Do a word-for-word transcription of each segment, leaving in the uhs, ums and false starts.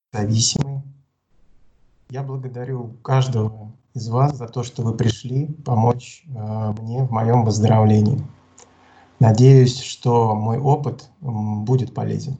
зависимый. Я благодарю каждого из вас за то, что вы пришли помочь э, мне в моем выздоровлении. Надеюсь, что мой опыт м, будет полезен.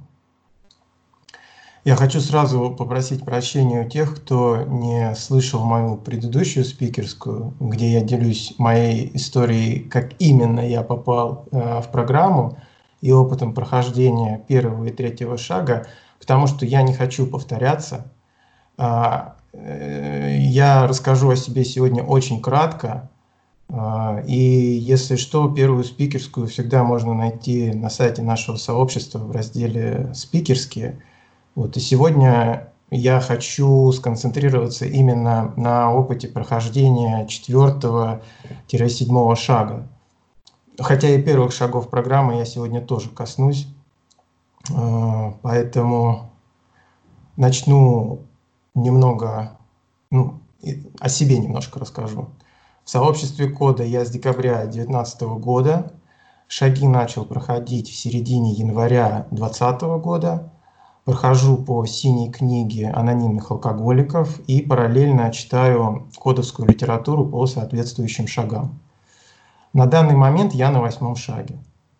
Я хочу сразу попросить прощения у тех, кто не слышал мою предыдущую спикерскую, где я делюсь моей историей, как именно я попал э, в программу и опытом прохождения первого и третьего шага, потому что я не хочу повторяться. А, э, Я расскажу о себе сегодня очень кратко. А, И если что, первую спикерскую всегда можно найти на сайте нашего сообщества в разделе «Спикерские». Вот, и сегодня я хочу сконцентрироваться именно на опыте прохождения четвертого-седьмого шага. Хотя и первых шагов программы я сегодня тоже коснусь. А, Поэтому начну немного, ну, и о себе немножко расскажу. В сообществе кода я с декабря две тысячи девятнадцатого года. Шаги начал проходить в середине января две тысячи двадцатого года. Прохожу по синей книге анонимных алкоголиков и параллельно читаю кодовскую литературу по соответствующим шагам. На данный момент я на восьмом шаге.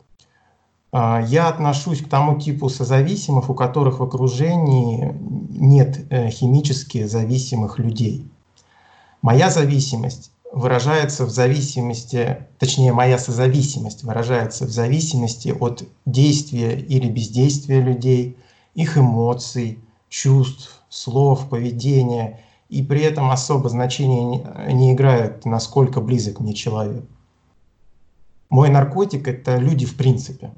Я отношусь к тому типу созависимых, у которых в окружении нет химически зависимых людей. Моя зависимость выражается в зависимости, точнее, моя созависимость выражается в зависимости от действия или бездействия людей, их эмоций, чувств, слов, поведения, и при этом особо значения не играет, насколько близок мне человек. Мой наркотик – это люди в принципе.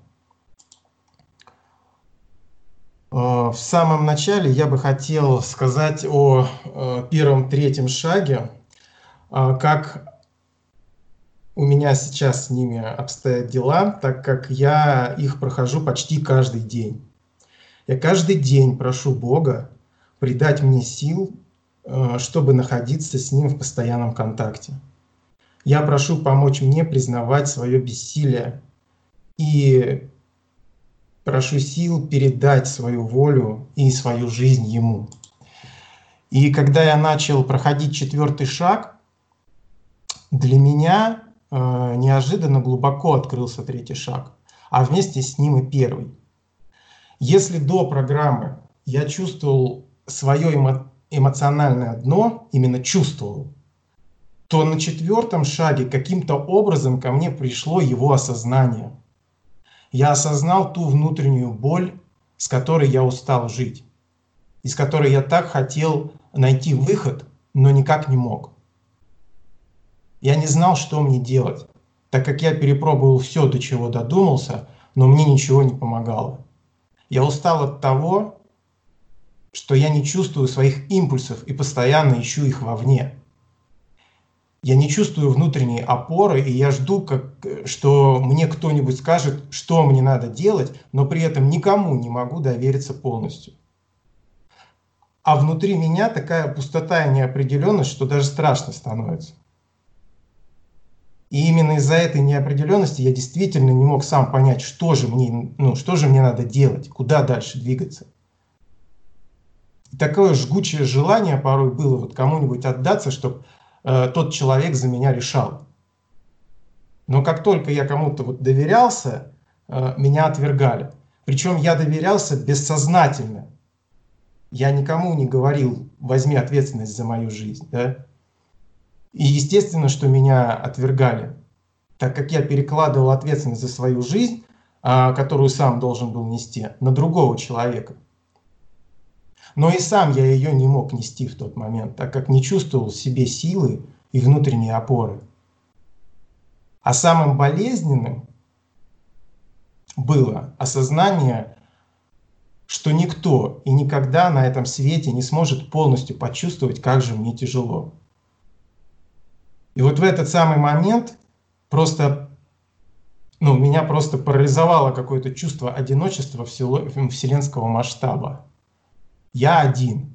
В самом начале я бы хотел сказать о первом-третьем шаге, как у меня сейчас с ними обстоят дела, так как я их прохожу почти каждый день. Я каждый день прошу Бога придать мне сил, чтобы находиться с Ним в постоянном контакте. Я прошу помочь мне признавать свое бессилие и прошу сил передать свою волю и свою жизнь Ему. И когда я начал проходить четвертый шаг, для меня э, неожиданно глубоко открылся третий шаг, а вместе с ним и первый. Если до программы я чувствовал свое эмо эмоциональное дно, именно чувствовал, то на четвертом шаге каким-то образом ко мне пришло его осознание. Я осознал ту внутреннюю боль, с которой я устал жить, из которой я так хотел найти выход, но никак не мог. Я не знал, что мне делать, так как я перепробовал все, до чего додумался, но мне ничего не помогало. Я устал от того, что я не чувствую своих импульсов и постоянно ищу их вовне. Я не чувствую внутренней опоры, и я жду, как, что мне кто-нибудь скажет, что мне надо делать, но при этом никому не могу довериться полностью. А внутри меня такая пустота и неопределенность, что даже страшно становится. И именно из-за этой неопределенности я действительно не мог сам понять, что же мне, ну, что же мне надо делать, куда дальше двигаться. И такое жгучее желание порой было вот кому-нибудь отдаться, чтобы э, тот человек за меня решал. Но как только я кому-то вот доверялся, э, меня отвергали. Причем я доверялся бессознательно. Я никому не говорил: возьми ответственность за мою жизнь. Да? И естественно, что меня отвергали, так как я перекладывал ответственность за свою жизнь, которую сам должен был нести, на другого человека. Но и сам я ее не мог нести в тот момент, так как не чувствовал в себе силы и внутренней опоры. А самым болезненным было осознание, что никто и никогда на этом свете не сможет полностью почувствовать, как же мне тяжело. И вот в этот самый момент просто, ну, меня просто парализовало какое-то чувство одиночества вселенского масштаба. Я один.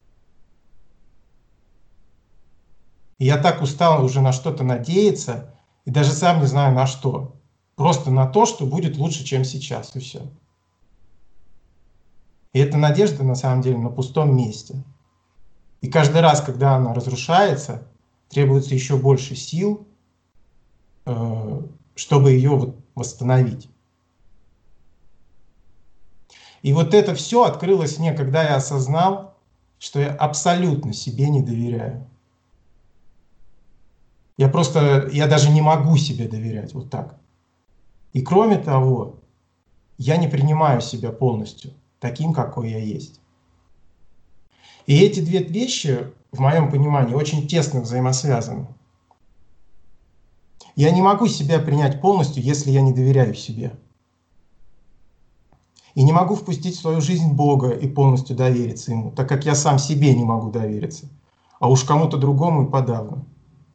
И я так устал уже на что-то надеяться, и даже сам не знаю на что. Просто на то, что будет лучше, чем сейчас, и все. И эта надежда на самом деле на пустом месте. И каждый раз, когда она разрушается, требуется еще больше сил, э, чтобы ее вот восстановить. И вот это все открылось мне, когда я осознал, что я абсолютно себе не доверяю. Я просто, я даже не могу себе доверять, вот так. И кроме того, я не принимаю себя полностью таким, какой я есть. И эти две вещи, в моем понимании, очень тесно взаимосвязаны. Я не могу себя принять полностью, если я не доверяю себе. И не могу впустить в свою жизнь Бога и полностью довериться Ему, так как я сам себе не могу довериться, а уж кому-то другому и подавно.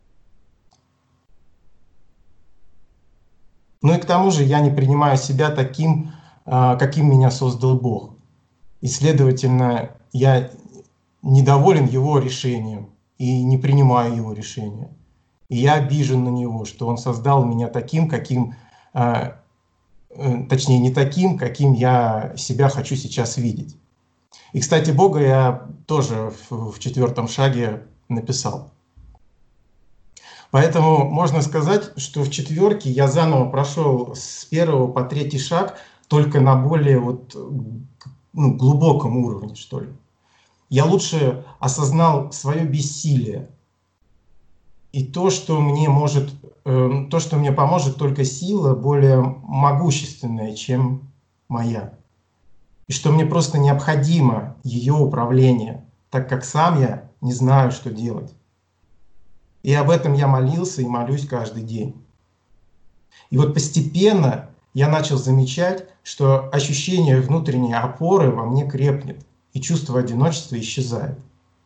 Ну и к тому же я не принимаю себя таким, каким меня создал Бог. И, следовательно, я недоволен Его решением и не принимаю Его решения. И я обижен на Него, что Он создал меня таким, каким, точнее, не таким, каким я себя хочу сейчас видеть. И, кстати, Бога я тоже в четвертом шаге написал. Поэтому можно сказать, что в четверке я заново прошел с первого по третий шаг, только на более вот, ну, глубоком уровне, что ли. Я лучше осознал свое бессилие. И то, что мне может, э, то, что мне поможет только сила более могущественная, чем моя. И что мне просто необходимо ее управление, так как сам я не знаю, что делать. И об этом я молился и молюсь каждый день. И вот постепенно я начал замечать, что ощущение внутренней опоры во мне крепнет, и чувство одиночества исчезает.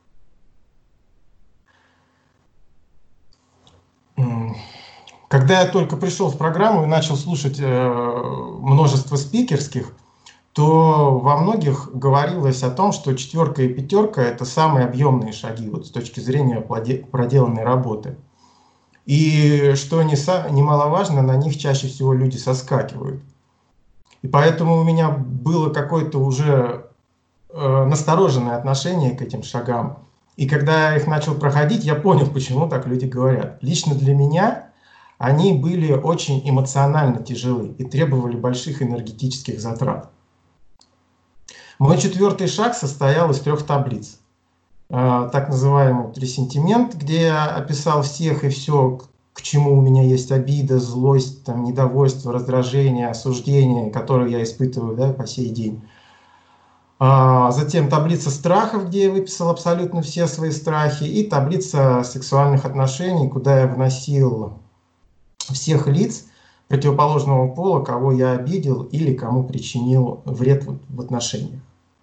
Когда я только пришел в программу и начал слушать множество спикерских, то во многих говорилось о том, что четверка и пятерка – это самые объемные шаги вот, с точки зрения проделанной работы. И что немаловажно, на них чаще всего люди соскакивают. И поэтому у меня было какое-то уже э, настороженное отношение к этим шагам. И когда я их начал проходить, я понял, почему так люди говорят. Лично для меня они были очень эмоционально тяжелы и требовали больших энергетических затрат. Мой четвертый шаг состоял из трех таблиц. Так называемый трисентимент, где я описал всех и все, к чему у меня есть обида, злость, там, недовольство, раздражение, осуждение, которые я испытываю, да, по сей день. А затем таблица страхов, где я выписал абсолютно все свои страхи, и таблица сексуальных отношений, куда я вносил всех лиц противоположного пола, кого я обидел или кому причинил вред в отношениях.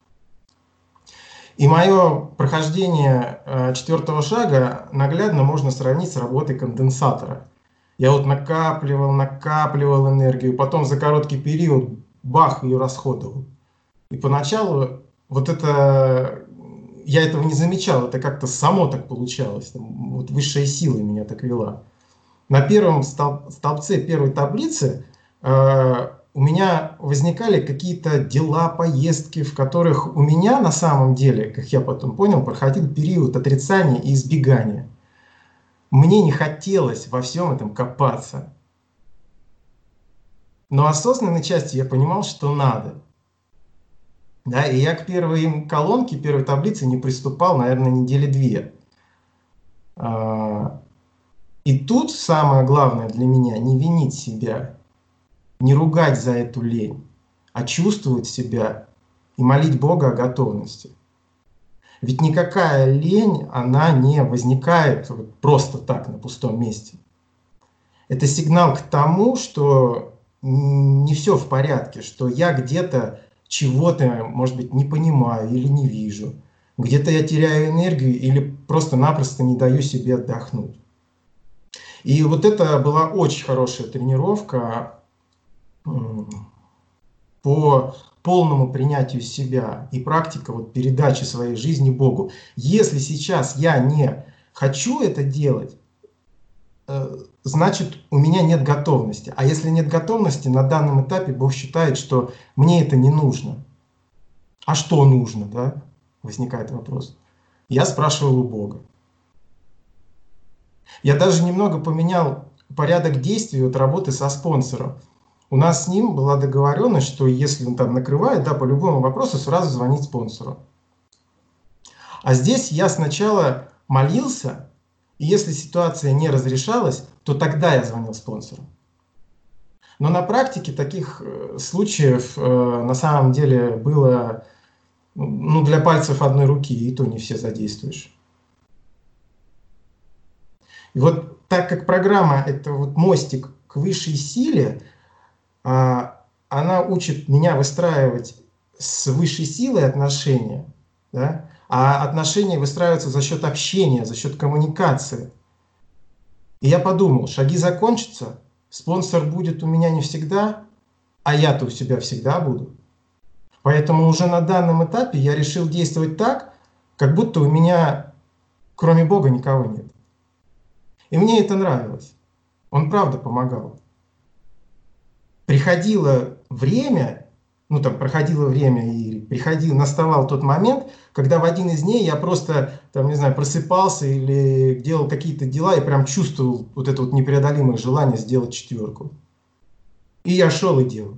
И мое прохождение четвертого шага наглядно можно сравнить с работой конденсатора. Я вот накапливал, накапливал энергию, потом за короткий период бах, ее расходовал. И поначалу вот это, я этого не замечал, это как-то само так получалось. Вот высшая сила меня так вела. На первом столбце первой таблицы у меня возникали какие-то дела, поездки, в которых у меня на самом деле, как я потом понял, проходил период отрицания и избегания. Мне не хотелось во всем этом копаться. Но осознанной части я понимал, что надо. Да, и я к первой колонке, первой таблице не приступал, наверное, недели две. И тут самое главное для меня — не винить себя, не ругать за эту лень, а чувствовать себя и молить Бога о готовности. Ведь никакая лень, она не возникает вот просто так на пустом месте. Это сигнал к тому, что не все в порядке, что я где-то чего-то, может быть, не понимаю или не вижу. Где-то я теряю энергию или просто-напросто не даю себе отдохнуть. И вот это была очень хорошая тренировка по полному принятию себя и практика вот передачи своей жизни Богу. Если сейчас я не хочу это делать, значит, у меня нет готовности. А если нет готовности, на данном этапе Бог считает, что мне это не нужно. А что нужно, да? Возникает вопрос. Я спрашивал у Бога. Я даже немного поменял порядок действий от работы со спонсором. У нас с ним была договоренность, что если он там накрывает, да, по любому вопросу сразу звонить спонсору. А здесь я сначала молился, и если ситуация не разрешалась, то тогда я звонил спонсору. Но на практике таких случаев э, на самом деле было, ну, для пальцев одной руки, и то не все задействуешь. И вот так как программа — это вот мостик к высшей силе, а, она учит меня выстраивать с высшей силой отношения, да? А отношения выстраиваются за счет общения, за счет коммуникации. И я подумал, шаги закончатся, спонсор будет у меня не всегда, а я-то у себя всегда буду. Поэтому уже на данном этапе я решил действовать так, как будто у меня кроме Бога никого нет. И мне это нравилось. Он правда помогал. Приходило время, ну там проходило время и приходил, наставал тот момент, когда в один из дней я просто, там, не знаю, просыпался или делал какие-то дела и прям чувствовал вот это вот непреодолимое желание сделать четверку. И я шел и делал.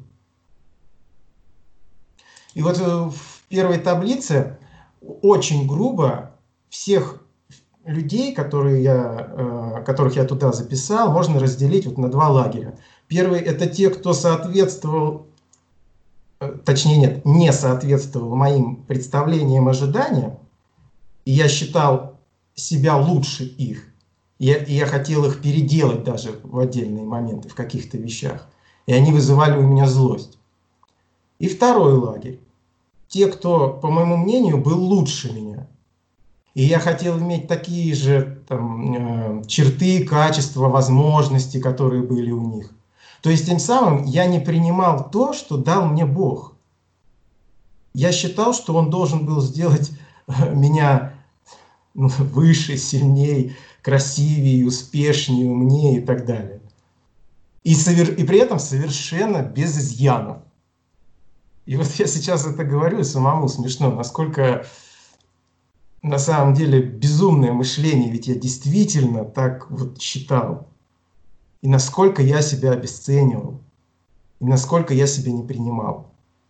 И вот в первой таблице очень грубо всех людей, которые я, которых я туда записал, можно разделить вот на два лагеря. Первый — это те, кто соответствовал, точнее нет, не соответствовал моим представлениям, ожиданиям, и я считал себя лучше их, и я, и я хотел их переделать даже в отдельные моменты, в каких-то вещах, и они вызывали у меня злость. И второй лагерь — те, кто, по моему мнению, был лучше меня. И я хотел иметь такие же там, э, черты, качества, возможности, которые были у них. То есть тем самым я не принимал то, что дал мне Бог. Я считал, что Он должен был сделать меня, ну, выше, сильнее, красивее, успешнее, умнее и так далее. И, совер... и при этом совершенно без изъянов. И вот я сейчас это говорю, и самому смешно, насколько на самом деле безумное мышление, ведь я действительно так вот считал. И насколько я себя обесценивал, и насколько я себя не принимал.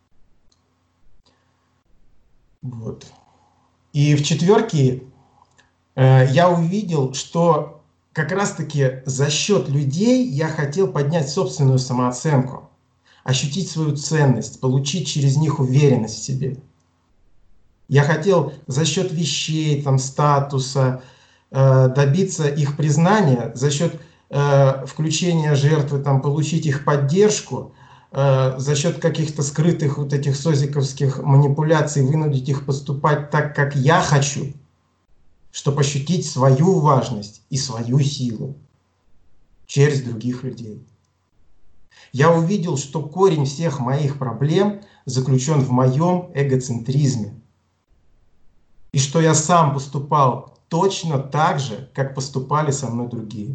Вот. И в четверке э, я увидел, что как раз-таки за счет людей я хотел поднять собственную самооценку, ощутить свою ценность, получить через них уверенность в себе. Я хотел за счет вещей, там, статуса э, добиться их признания, за счет э, включения жертвы, там, получить их поддержку, э, за счет каких-то скрытых вот этих созиковских манипуляций вынудить их поступать так, как я хочу, чтобы ощутить свою важность и свою силу через других людей. Я увидел, что корень всех моих проблем заключен в моем эгоцентризме. И что я сам поступал точно так же, как поступали со мной другие.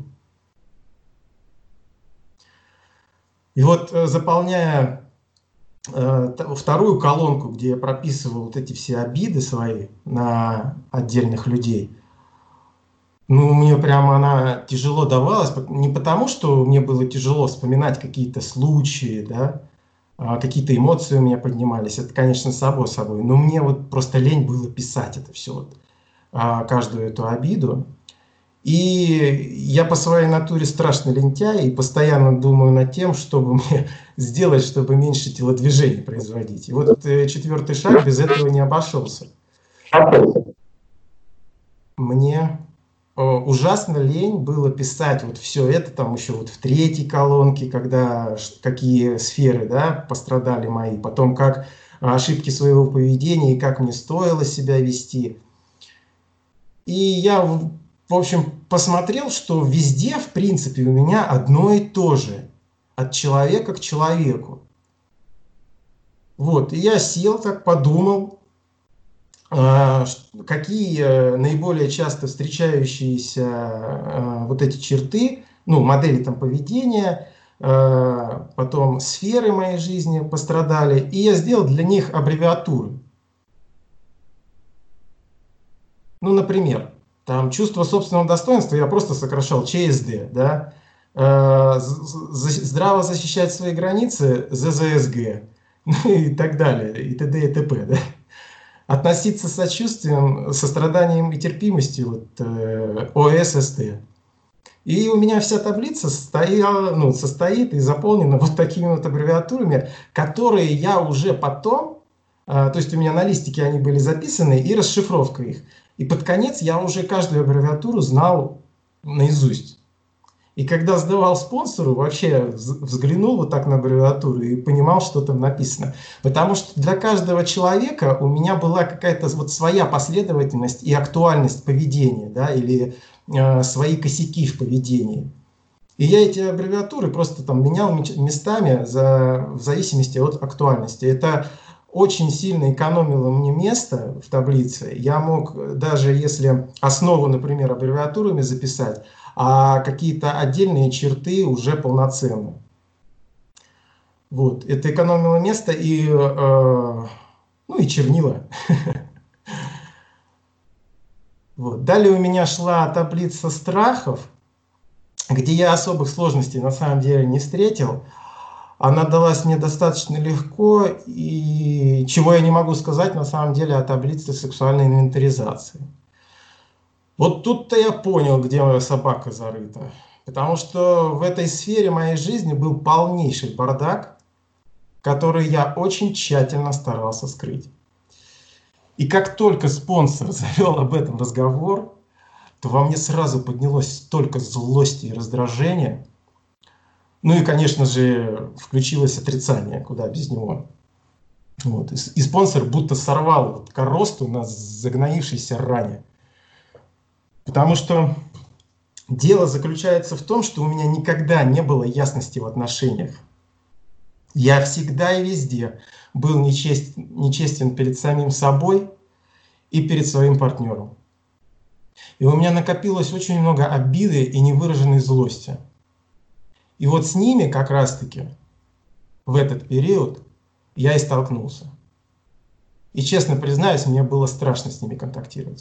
И вот, заполняя э, вторую колонку, где я прописывал вот эти все обиды свои на отдельных людей, ну, мне прямо она тяжело давалась, не потому, что мне было тяжело вспоминать какие-то случаи, да, какие-то эмоции у меня поднимались, это, конечно, само собой, но мне вот просто лень было писать это все, вот, каждую эту обиду. И я по своей натуре страшно лентяй и постоянно думаю над тем, чтобы мне сделать, чтобы меньше телодвижений производить. И вот четвертый шаг без этого не обошелся. Мне ужасно лень было писать вот все это, там еще вот в третьей колонке, когда какие сферы, да, пострадали мои, потом как ошибки своего поведения и как мне стоило себя вести. И я, в общем, посмотрел, что везде, в принципе, у меня одно и то же, от человека к человеку. Вот, и я сел так, подумал, какие наиболее часто встречающиеся вот эти черты, ну, модели там поведения, потом сферы моей жизни пострадали, и я сделал для них аббревиатуры. Ну, например, там чувство собственного достоинства я просто сокращал ЧСД, да, Э, здраво защищать свои границы ЗЗСГ, ну и так далее, и т.д. и т.п. Да? Относиться с сочувствием, состраданием и терпимостью, вот, э, ОССТ. И у меня вся таблица стояла, ну, состоит и заполнена вот такими вот аббревиатурами, которые я уже потом, э, то есть у меня на листике они были записаны и расшифровка их. И под конец я уже каждую аббревиатуру знал наизусть. И когда сдавал спонсору, вообще взглянул вот так на аббревиатуру и понимал, что там написано. Потому что для каждого человека у меня была какая-то вот своя последовательность и актуальность поведения, да, или э, свои косяки в поведении. И я эти аббревиатуры просто там менял местами за, в зависимости от актуальности. Это очень сильно экономило мне место в таблице. Я мог, даже если основу, например, аббревиатурами записать, а какие-то отдельные черты уже полноценно. Вот. Это экономило место и, э, ну, и чернила. Вот. Далее у меня шла таблица страхов, где я особых сложностей на самом деле не встретил. Она далась мне достаточно легко, и чего я не могу сказать на самом деле о таблице сексуальной инвентаризации. Вот тут-то я понял, где моя собака зарыта. Потому что в этой сфере моей жизни был полнейший бардак, который я очень тщательно старался скрыть. И как только спонсор завел об этом разговор, то во мне сразу поднялось столько злости и раздражения. Ну и, конечно же, включилось отрицание, куда без него. Вот. И спонсор будто сорвал вот коросту на загноившейся ране. Потому что дело заключается в том, что у меня никогда не было ясности в отношениях. Я всегда и везде был нечестен, нечестен перед самим собой и перед своим партнером. И у меня накопилось очень много обиды и невыраженной злости. И вот с ними как раз-таки в этот период я и столкнулся. И честно признаюсь, мне было страшно с ними контактировать.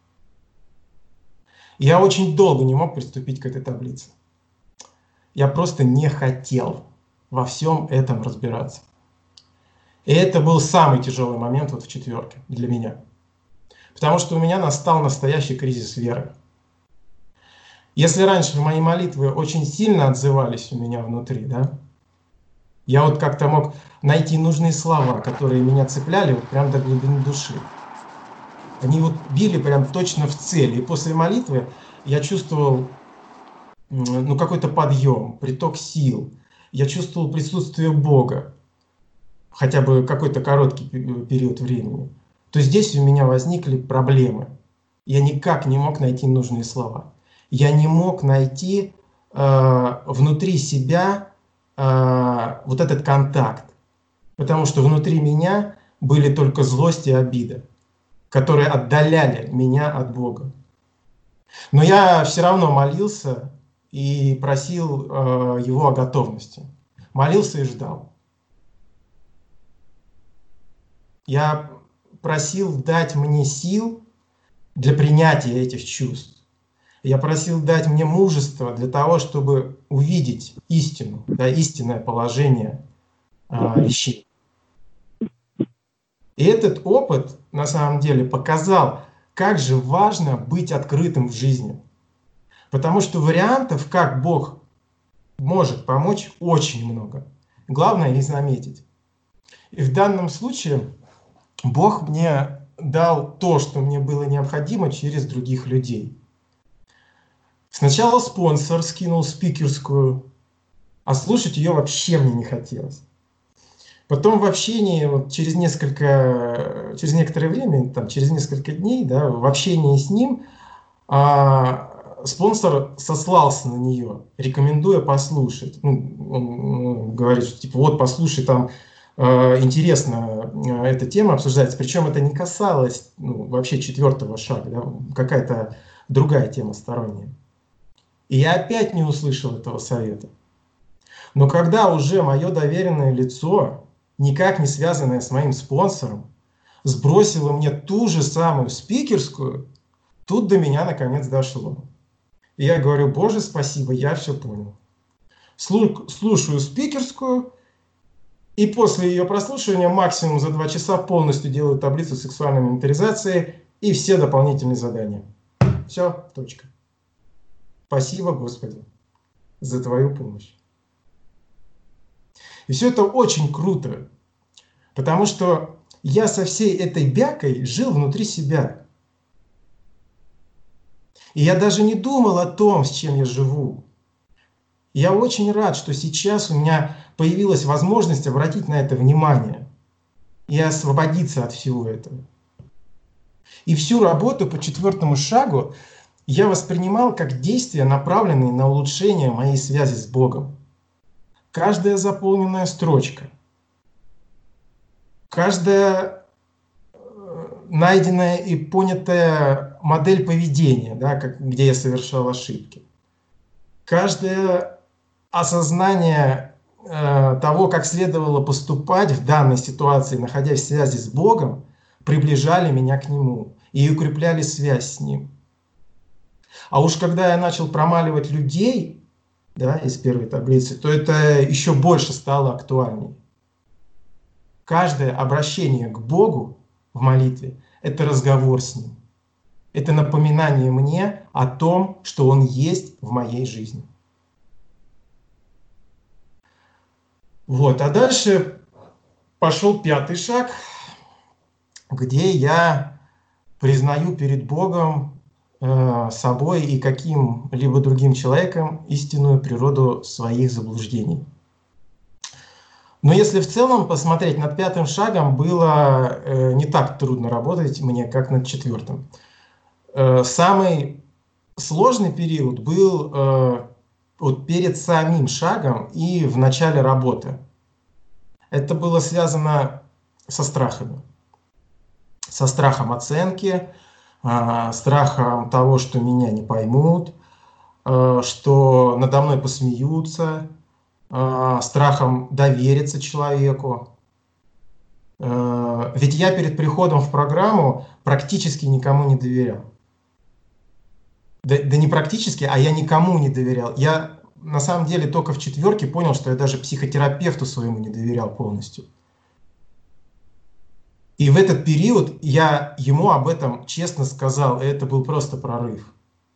Я очень долго не мог приступить к этой таблице. Я просто не хотел во всем этом разбираться. И это был самый тяжелый момент вот в четверке для меня. Потому что у меня настал настоящий кризис веры. Если раньше мои молитвы очень сильно отзывались у меня внутри, да, я вот как-то мог найти нужные слова, которые меня цепляли вот прям до глубины души. Они вот били прям точно в цель. И после молитвы я чувствовал ну, какой-то подъем, приток сил. Я чувствовал присутствие Бога. Хотя бы какой-то короткий период времени. То здесь у меня возникли проблемы. Я никак не мог найти нужные слова. Я не мог найти э, внутри себя э, вот этот контакт. Потому что внутри меня были только злость и обида, которые отдаляли меня от Бога. Но я все равно молился и просил э, Его о готовности. Молился и ждал. Я просил дать мне сил для принятия этих чувств. Я просил дать мне мужество для того, чтобы увидеть истину, да, истинное положение э, вещей. И этот опыт, на самом деле, показал, как же важно быть открытым в жизни. Потому что вариантов, как Бог может помочь, очень много. Главное их заметить. И в данном случае Бог мне дал то, что мне было необходимо через других людей. Сначала спонсор скинул спикерскую, а слушать ее вообще мне не хотелось. Потом в общении, вот через несколько, через некоторое время, там, через несколько дней, да, в общении с ним а, спонсор сослался на нее, рекомендуя послушать. Ну, он говорит, что типа вот послушай, там э, интересно э, эта тема обсуждается. Причем это не касалось ну, вообще четвертого шага, да, какая-то другая тема сторонняя. И я опять не услышал этого совета. Но когда уже мое доверенное лицо, никак не связанное с моим спонсором, сбросило мне ту же самую спикерскую, Тут до меня наконец дошло. И я говорю: Боже, спасибо, я все понял. Слу- слушаю спикерскую, и после ее прослушивания максимум за два часа полностью делаю таблицу сексуальной инвентаризации и все дополнительные задания. Все, точка. Спасибо, Господи, за Твою помощь. И все это очень круто, потому что я со всей этой бякой жил внутри себя. И я даже не думал о том, с чем я живу. Я очень рад, что сейчас у меня появилась возможность обратить на это внимание и освободиться от всего этого. И всю работу по четвертому шагу я воспринимал как действия, направленные на улучшение моей связи с Богом. Каждая заполненная строчка, каждая найденная и понятая модель поведения, да, как, где я совершал ошибки, каждое осознание э, того, как следовало поступать в данной ситуации, находясь в связи с Богом, приближали меня к Нему и укрепляли связь с Ним. А уж когда я начал промаливать людей, да, из первой таблицы, то это еще больше стало актуальней. Каждое обращение к Богу в молитве – это разговор с Ним. Это напоминание мне о том, что Он есть в моей жизни. Вот, а дальше пошел пятый шаг, где я признаю перед Богом, э, собой и каким-либо другим человеком истинную природу своих заблуждений. Но если в целом посмотреть, над пятым шагом было э, не так трудно работать мне, как над четвертым. Э, самый сложный период был э, вот перед самим шагом и в начале работы. Это было связано со страхами. Со страхом оценки, э, страхом того, что меня не поймут, э, что надо мной посмеются, э, страхом довериться человеку. Э, ведь я перед приходом в программу практически никому не доверял. Да, да не практически, а я никому не доверял. Я на самом деле только в четверке понял, что я даже психотерапевту своему не доверял полностью. И в этот период я ему об этом честно сказал, и это был просто прорыв.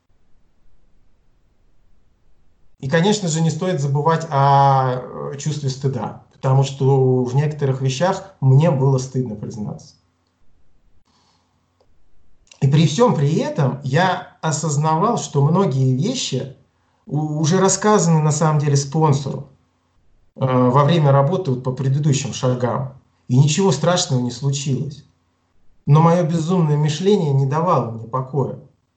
И, конечно же, не стоит забывать о чувстве стыда, потому что в некоторых вещах мне было стыдно признаться. И при всем при этом я осознавал, что многие вещи уже рассказаны на самом деле спонсору э, во время работы вот по предыдущим шагам. И ничего страшного не случилось. Но мое безумное мышление не давало мне покоя.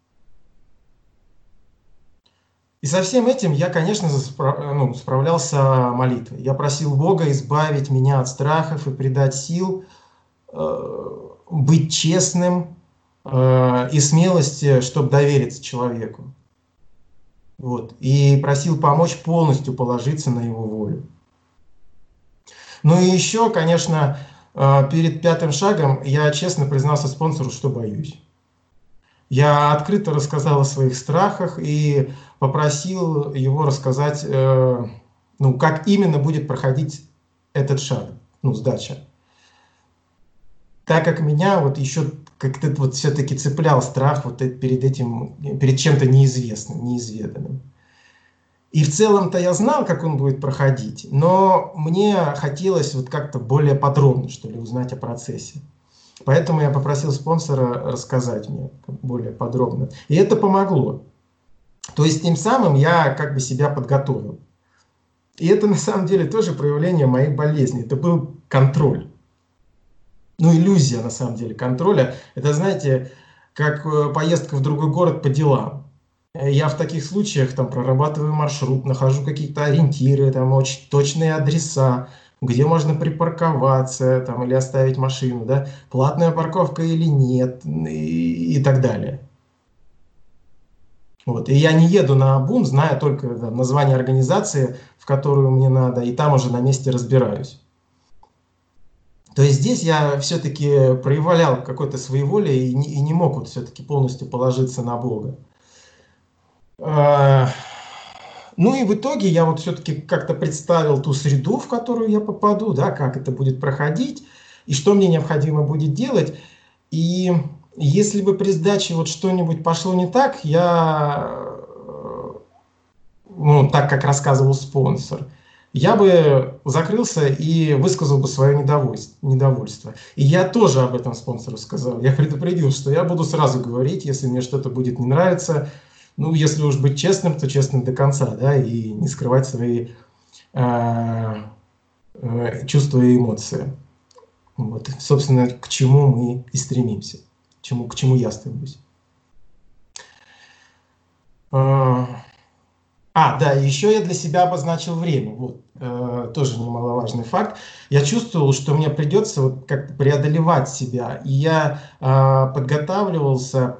И со всем этим я, конечно, ну, справлялся молитвой. Я просил Бога избавить меня от страхов и придать сил, э, быть честным э, и смелости, чтобы довериться человеку. Вот. И просил помочь полностью положиться на его волю. Ну и еще, конечно, перед пятым шагом я честно признался спонсору, что боюсь. Я открыто рассказал о своих страхах и попросил его рассказать, ну, как именно будет проходить этот шаг, ну, сдача. Так как меня вот еще как-то вот все-таки цеплял страх вот перед этим, перед чем-то неизвестным, неизведанным. И в целом-то я знал, как он будет проходить, но мне хотелось вот как-то более подробно, что ли, узнать о процессе. Поэтому я попросил спонсора рассказать мне более подробно. И это помогло. То есть тем самым я как бы себя подготовил. И это на самом деле тоже проявление моей болезни. Это был контроль. Ну, иллюзия на самом деле контроля. Это, знаете, как поездка в другой город по делам. Я в таких случаях там прорабатываю маршрут, нахожу какие-то ориентиры, там очень точные адреса, где можно припарковаться там, или оставить машину, да, платная парковка или нет, и, и так далее. Вот. И я не еду наобум, зная только да, название организации, в которую мне надо, и там уже на месте разбираюсь. То есть здесь я все-таки проявлял какое-то своеволие и не, и не мог вот все-таки полностью положиться на Бога. А, Ну и в итоге я вот все-таки как-то представил ту среду, в которую я попаду, да, как это будет проходить и что мне необходимо будет делать. И если бы при сдаче вот что-нибудь пошло не так, я, э, ну, так как рассказывал спонсор, я бы закрылся и высказал бы свое недовольство. недовольство. И я тоже об этом спонсору сказал. Я предупредил, что я буду сразу говорить, если мне что-то будет не нравиться. Ну, если уж быть честным, то честным до конца, да, и не скрывать свои э, э, чувства и эмоции. Вот, собственно, к чему мы и стремимся, чему, к чему я стремлюсь. А, А, да, еще я для себя обозначил время. Вот, э, тоже немаловажный факт. Я чувствовал, что мне придется вот как-то преодолевать себя. И я э, подготавливался,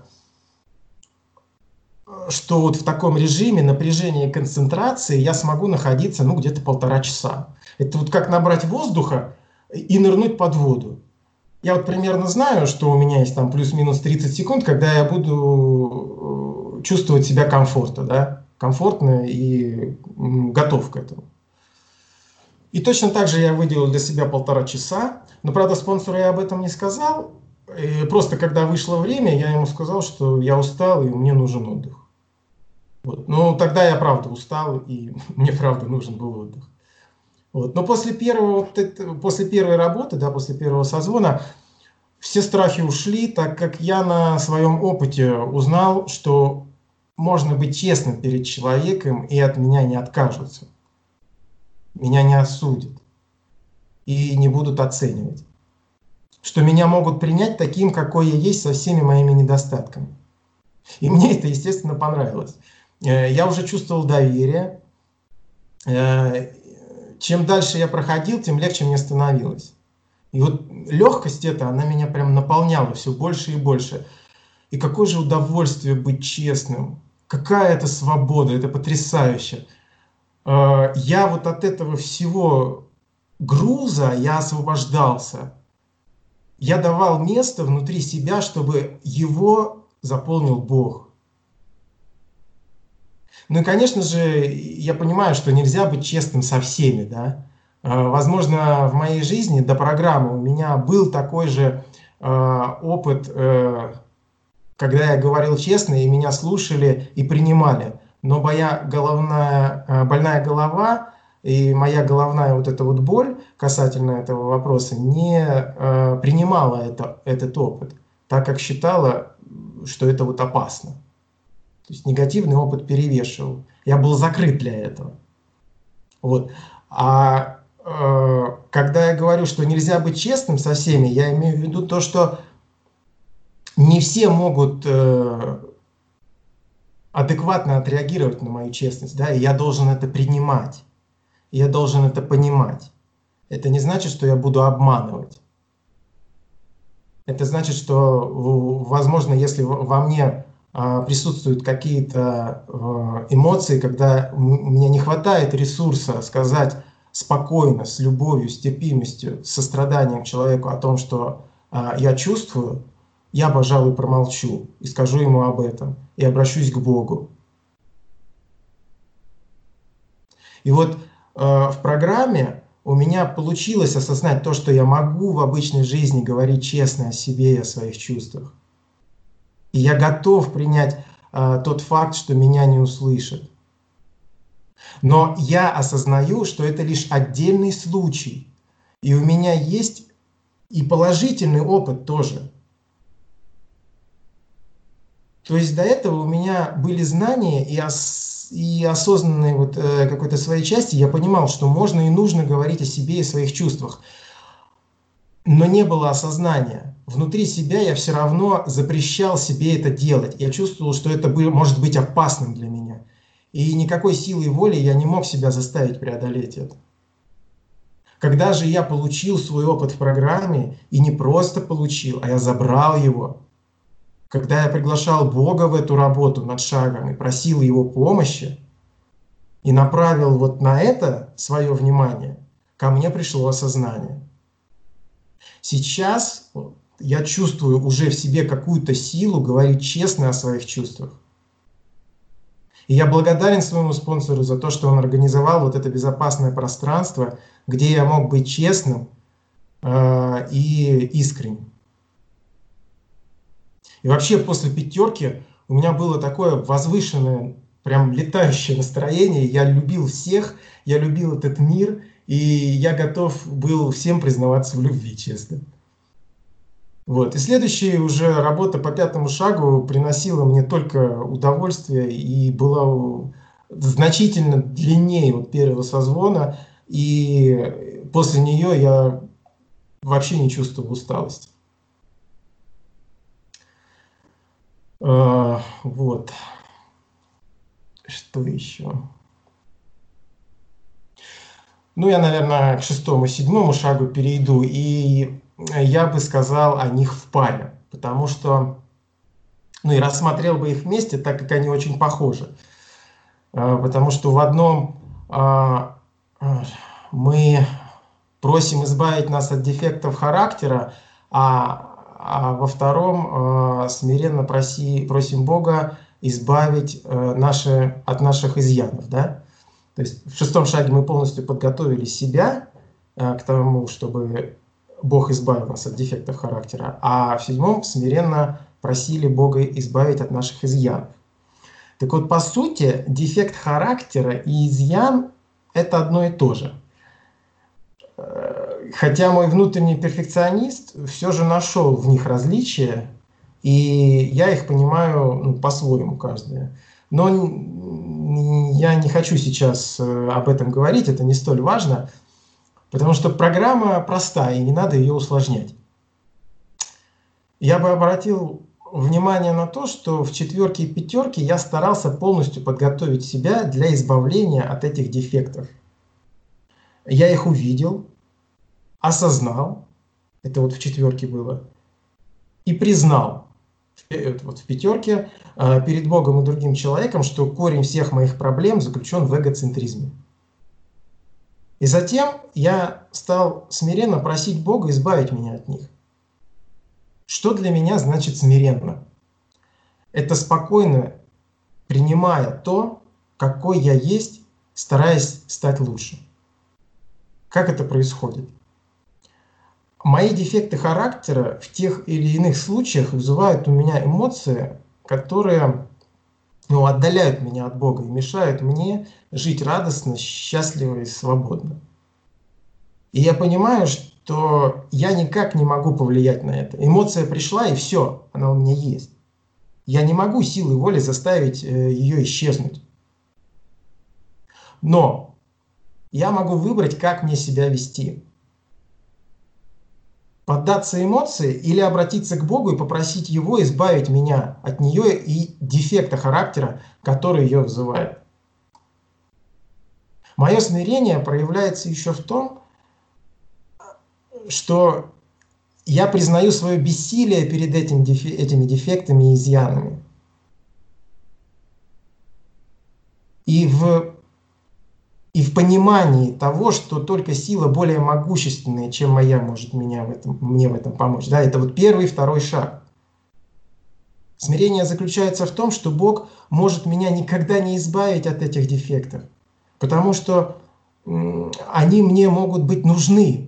что вот в таком режиме напряжения и концентрации я смогу находиться, ну, где-то полтора часа. Это вот как набрать воздуха и нырнуть под воду. Я вот примерно знаю, что у меня есть там плюс-минус тридцать секунд, когда я буду э, чувствовать себя комфортно, да, комфортно и м, готов к этому. И точно так же я выделил для себя полтора часа, но, правда, спонсору я об этом не сказал. И просто когда вышло время, я ему сказал, что я устал и мне нужен отдых. Вот. Ну, тогда я правда устал, и мне правда нужен был отдых. Вот. Но после первого, вот это, после первой работы, да, после первого созвона, все страхи ушли, так как я на своем опыте узнал, что можно быть честным перед человеком, и от меня не откажутся. Меня не осудят и не будут оценивать. Что меня могут принять таким, какой я есть, со всеми моими недостатками. И мне это, естественно, понравилось. Я уже чувствовал доверие. Чем дальше я проходил, тем легче мне становилось. И вот легкость эта, она меня прям наполняла все больше и больше. И какое же удовольствие быть честным. Какая это свобода, это потрясающе. Я вот от этого всего груза, я освобождался. Я давал место внутри себя, чтобы его заполнил Бог. Ну и, конечно же, я понимаю, что нельзя быть честным со всеми, да. Возможно, в моей жизни до программы у меня был такой же э, опыт, э, когда я говорил честно, и меня слушали и принимали. Но моя головная, э, больная голова и моя головная вот эта вот боль касательно этого вопроса не э, принимала это, этот опыт, так как считала, что это вот опасно. То есть негативный опыт перевешивал. Я был закрыт для этого. Вот. А э, когда я говорю, что нельзя быть честным со всеми, я имею в виду то, что не все могут э, адекватно отреагировать на мою честность, да, и я должен это принимать, я должен это понимать. Это не значит, что я буду обманывать. Это значит, что, возможно, если во мне присутствуют какие-то эмоции, когда у меня не хватает ресурса сказать спокойно, с любовью, с терпимостью, с состраданием человеку о том, что я чувствую, я, пожалуй, промолчу и скажу ему об этом, и обращусь к Богу. И вот в программе у меня получилось осознать то, что я могу в обычной жизни говорить честно о себе и о своих чувствах. И я готов принять а, тот факт, что меня не услышат. Но я осознаю, что это лишь отдельный случай. И у меня есть и положительный опыт тоже. То есть до этого у меня были знания и, ос и осознанной вот, э, какой-то своей части я понимал, что можно и нужно говорить о себе и о своих чувствах. Но не было осознания. Внутри себя я все равно запрещал себе это делать. Я чувствовал, что это может быть опасным для меня. И никакой силой воли я не мог себя заставить преодолеть это. Когда же я получил свой опыт в программе, и не просто получил, а я забрал его, когда я приглашал Бога в эту работу над шагом и просил Его помощи, и направил вот на это свое внимание, ко мне пришло осознание. Сейчас я чувствую уже в себе какую-то силу говорить честно о своих чувствах. И я благодарен своему спонсору за то, что он организовал вот это безопасное пространство, где я мог быть честным э, и искренним. И вообще после пятерки у меня было такое возвышенное, прям летающее настроение. Я любил всех, я любил этот мир, и я готов был всем признаваться в любви, честно. Вот. И следующая уже работа по пятому шагу приносила мне только удовольствие и была значительно длиннее вот первого созвона. И после нее я вообще не чувствовал усталости. А, вот. Что еще? Ну, я, наверное, к шестому, седьмому шагу перейду, и я бы сказал о них в паре, потому что, ну, и рассмотрел бы их вместе, так как они очень похожи. Потому что в одном а, мы просим избавить нас от дефектов характера, а, а во втором а, смиренно проси, просим Бога избавить а, наши, от наших изъянов. Да? То есть в шестом шаге мы полностью подготовили себя а, к тому, чтобы Бог избавил нас от дефектов характера, а в седьмом смиренно просили Бога избавить от наших изъянов. Так вот, по сути, дефект характера и изъян – это одно и то же. Хотя мой внутренний перфекционист все же нашел в них различия, и я их понимаю ну, по-своему каждое. Но я не хочу сейчас об этом говорить, это не столь важно, потому что программа простая, и не надо ее усложнять. Я бы обратил внимание на то, что в четверке и пятерке я старался полностью подготовить себя для избавления от этих дефектов. Я их увидел, осознал, это вот в четверке было, и признал, вот в пятерке, перед Богом и другим человеком, что корень всех моих проблем заключен в эгоцентризме. И затем я стал смиренно просить Бога избавить меня от них. Что для меня значит смиренно? Это спокойно принимая то, какой я есть, стараясь стать лучше. Как это происходит? Мои дефекты характера в тех или иных случаях вызывают у меня эмоции, которые ну, отдаляют меня от Бога и мешают мне жить радостно, счастливо и свободно. И я понимаю, что я никак не могу повлиять на это. Эмоция пришла, и все, она у меня есть. Я не могу силой воли заставить ее исчезнуть. Но я могу выбрать, как мне себя вести. Поддаться эмоции или обратиться к Богу и попросить Его избавить меня от нее и дефекта характера, который ее вызывает. Мое смирение проявляется еще в том, что я признаю свое бессилие перед этим, этими дефектами и изъянами. И в, и в понимании того, что только сила более могущественная, чем моя, может меня в этом, мне в этом помочь. Да, это вот первый и второй шаг. Смирение заключается в том, что Бог может меня никогда не избавить от этих дефектов, потому что м, они мне могут быть нужны.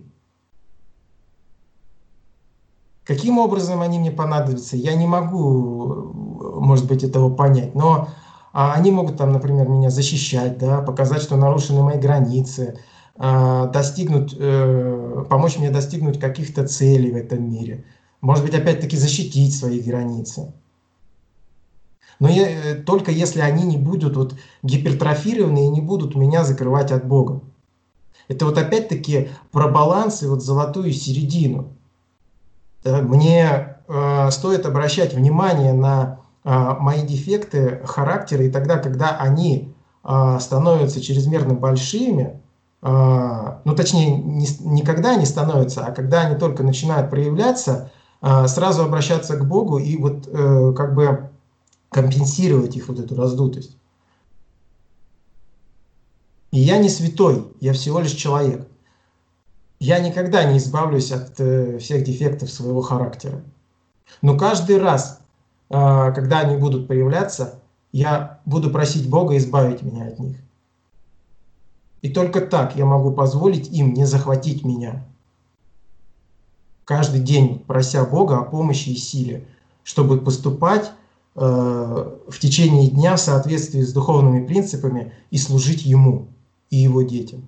Каким образом они мне понадобятся, я не могу, может быть, этого понять, но они могут, там, например, меня защищать, да, показать, что нарушены мои границы, достигнуть, помочь мне достигнуть каких-то целей в этом мире, может быть, опять-таки защитить свои границы. Но я, только если они не будут вот гипертрофированы и не будут меня закрывать от Бога. Это вот опять-таки про баланс и вот золотую середину. Мне э, стоит обращать внимание на э, мои дефекты характера, и тогда, когда они э, становятся чрезмерно большими, э, ну точнее, не, не когда они становятся, а когда они только начинают проявляться, э, сразу обращаться к Богу и вот э, как бы компенсировать их вот эту раздутость. И я не святой, я всего лишь человек. Я никогда не избавлюсь от э, всех дефектов своего характера. Но каждый раз, э, когда они будут появляться, я буду просить Бога избавить меня от них. И только так я могу позволить им не захватить меня. Каждый день прося Бога о помощи и силе, чтобы поступать э, в течение дня в соответствии с духовными принципами и служить Ему и Его детям.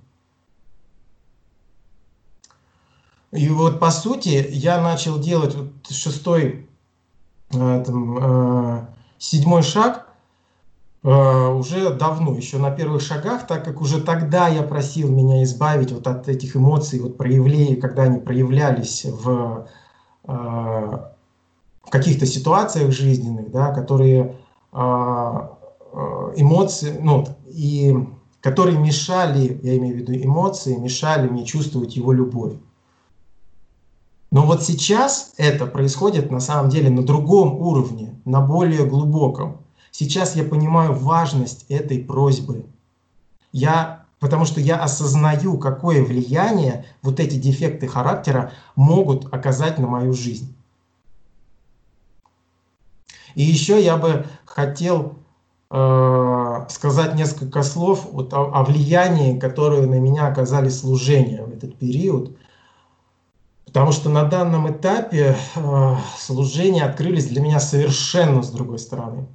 И вот по сути я начал делать вот шестой, э, там, э, седьмой шаг э, уже давно, еще на первых шагах, так как уже тогда я просил меня избавить вот от этих эмоций, вот проявлений, когда они проявлялись в, э, в каких-то ситуациях жизненных, да, которые э, эмоции, ну, и которые мешали, я имею в виду эмоции, мешали мне чувствовать его любовь. Но вот сейчас это происходит на самом деле на другом уровне, на более глубоком. Сейчас я понимаю важность этой просьбы. Я, потому что я осознаю, какое влияние вот эти дефекты характера могут оказать на мою жизнь. И еще я бы хотел э, сказать несколько слов вот о, о влиянии, которое на меня оказали служения в этот период. Потому что на данном этапе э, служения открылись для меня совершенно с другой стороны.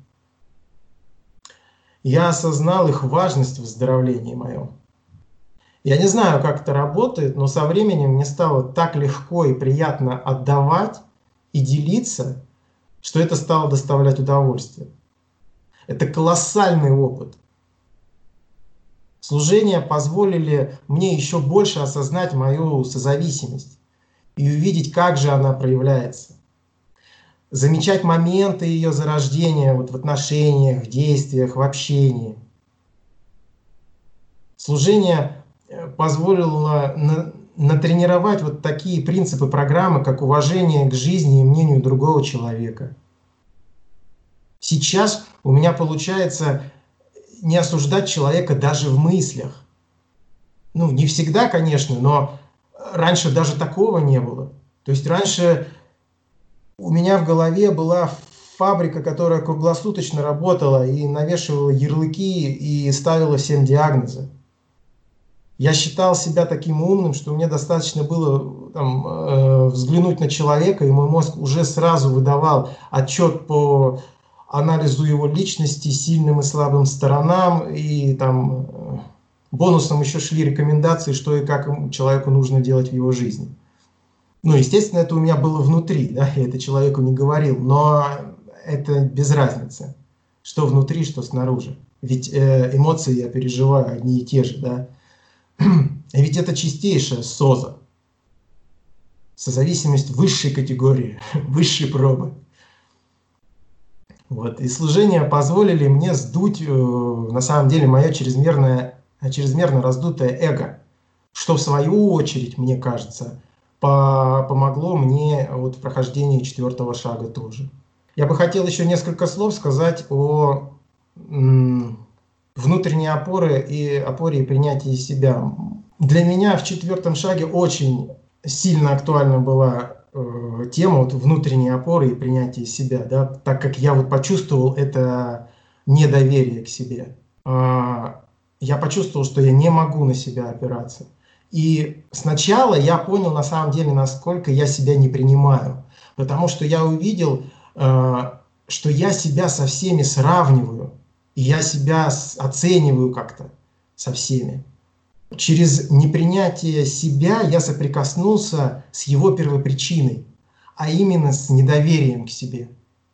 Я осознал их важность в выздоровлении моем. Я не знаю, как это работает, но со временем мне стало так легко и приятно отдавать и делиться, что это стало доставлять удовольствие. Это колоссальный опыт. Служения позволили мне еще больше осознать мою созависимость и увидеть, как же она проявляется. Замечать моменты ее зарождения вот в отношениях, в действиях, в общении. Служение позволило на, натренировать вот такие принципы программы, как уважение к жизни и мнению другого человека. Сейчас у меня получается не осуждать человека даже в мыслях. Ну, не всегда, конечно, но раньше даже такого не было. То есть раньше у меня в голове была фабрика, которая круглосуточно работала и навешивала ярлыки и ставила всем диагнозы. Я считал себя таким умным, что мне достаточно было там, э, взглянуть на человека, и мой мозг уже сразу выдавал отчет по анализу его личности, сильным и слабым сторонам, и там э, бонусом еще шли рекомендации, что и как человеку нужно делать в его жизни. Ну, естественно, это у меня было внутри, да, я это человеку не говорил, но это без разницы, что внутри, что снаружи. Ведь э, эмоции я переживаю одни и те же, да. Ведь это чистейшая соза. Созависимость высшей категории, высшей пробы. Вот. И служения позволили мне сдуть, э, на самом деле, мое чрезмерное, чрезмерно раздутое эго, что в свою очередь, мне кажется, по помогло мне вот в прохождении четвертого шага тоже. Я бы хотел еще несколько слов сказать о внутренней опоре и опоре и принятии себя. Для меня в четвертом шаге очень сильно актуальна была э, тема вот внутренней опоры и принятия себя, да, так как я вот почувствовал это недоверие к себе. Э, я почувствовал, что я не могу на себя опираться. И сначала я понял на самом деле, насколько я себя не принимаю, потому что я увидел, э, что я себя со всеми сравниваю, и я себя оцениваю как-то со всеми. Через непринятие себя я соприкоснулся с его первопричиной, а именно с недоверием к себе.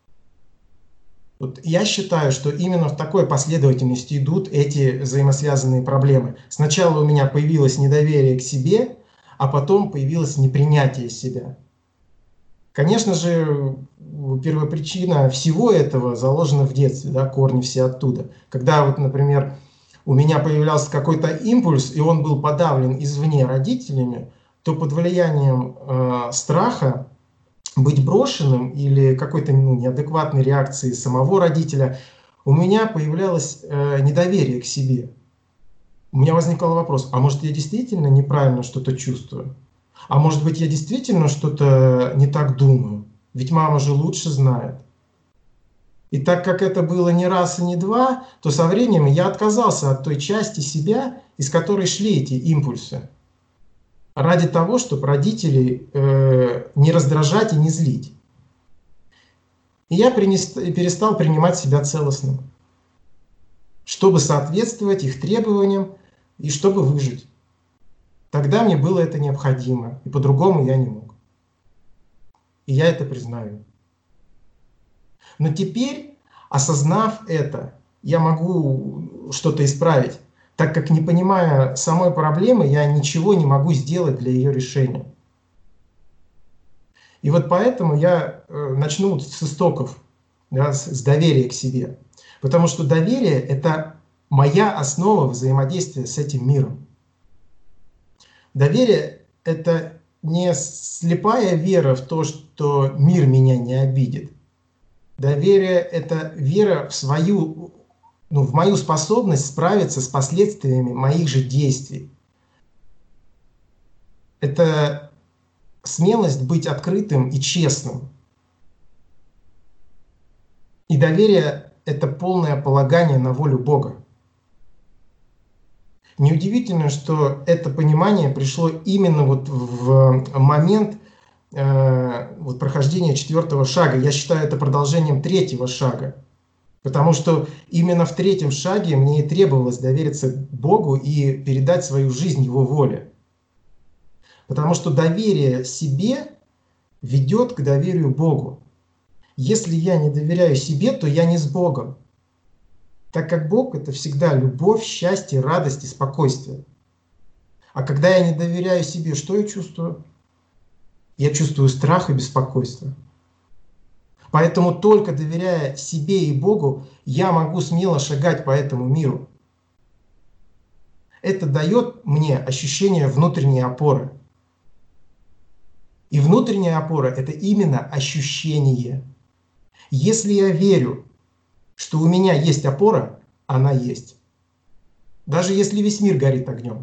Вот я считаю, что именно в такой последовательности идут эти взаимосвязанные проблемы. Сначала у меня появилось недоверие к себе, а потом появилось непринятие себя. Конечно же, первопричина всего этого заложена в детстве, да, корни все оттуда. Когда вот, например, у меня появлялся какой-то импульс, и он был подавлен извне родителями, то под влиянием э, страха быть брошенным или какой-то ну, неадекватной реакции самого родителя, у меня появлялось э, недоверие к себе. У меня возникал вопрос, а может я действительно неправильно что-то чувствую? А может быть, я действительно что-то не так думаю? Ведь мама же лучше знает. И так как это было не раз и не два, то со временем я отказался от той части себя, из которой шли эти импульсы, ради того, чтобы родителей э, не раздражать и не злить. И я принес, перестал принимать себя целостным, чтобы соответствовать их требованиям и чтобы выжить. Тогда мне было это необходимо, и по-другому я не мог. И я это признаю. Но теперь, осознав это, я могу что-то исправить, так как, не понимая самой проблемы, я ничего не могу сделать для ее решения. И вот поэтому я начну с истоков, да, с доверия к себе. Потому что доверие – это моя основа взаимодействия с этим миром. Доверие – это не слепая вера в то, что мир меня не обидит. Доверие – это вера в свою, ну, в мою способность справиться с последствиями моих же действий. Это смелость быть открытым и честным. И доверие – это полное полагание на волю Бога. Неудивительно, что это понимание пришло именно вот в момент э, вот прохождения четвертого шага. Я считаю это продолжением третьего шага. Потому что именно в третьем шаге мне и требовалось довериться Богу и передать свою жизнь Его воле. Потому что доверие себе ведет к доверию Богу. Если я не доверяю себе, то я не с Богом. Так как Бог – это всегда любовь, счастье, радость и спокойствие. А когда я не доверяю себе, что я чувствую? Я чувствую страх и беспокойство. Поэтому только доверяя себе и Богу, я могу смело шагать по этому миру. Это дает мне ощущение внутренней опоры. И внутренняя опора – это именно ощущение. Если я верю, что у меня есть опора, она есть. Даже если весь мир горит огнем.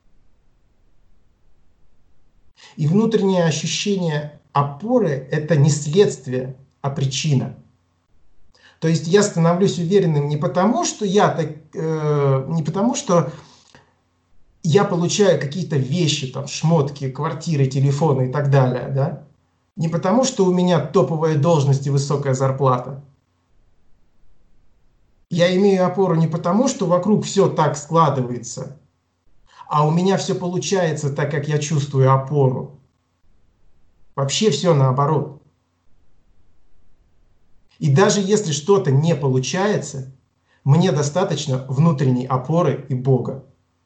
И внутреннее ощущение опоры – это не следствие, а причина. То есть я становлюсь уверенным не потому, что я так, э, не потому, что я получаю какие-то вещи, там, шмотки, квартиры, телефоны и так далее, да? Не потому, что у меня топовая должность и высокая зарплата. Я имею опору не потому, что вокруг все так складывается, а у меня все получается так, как я чувствую опору. Вообще все наоборот. И даже если что-то не получается, мне достаточно внутренней опоры и Бога.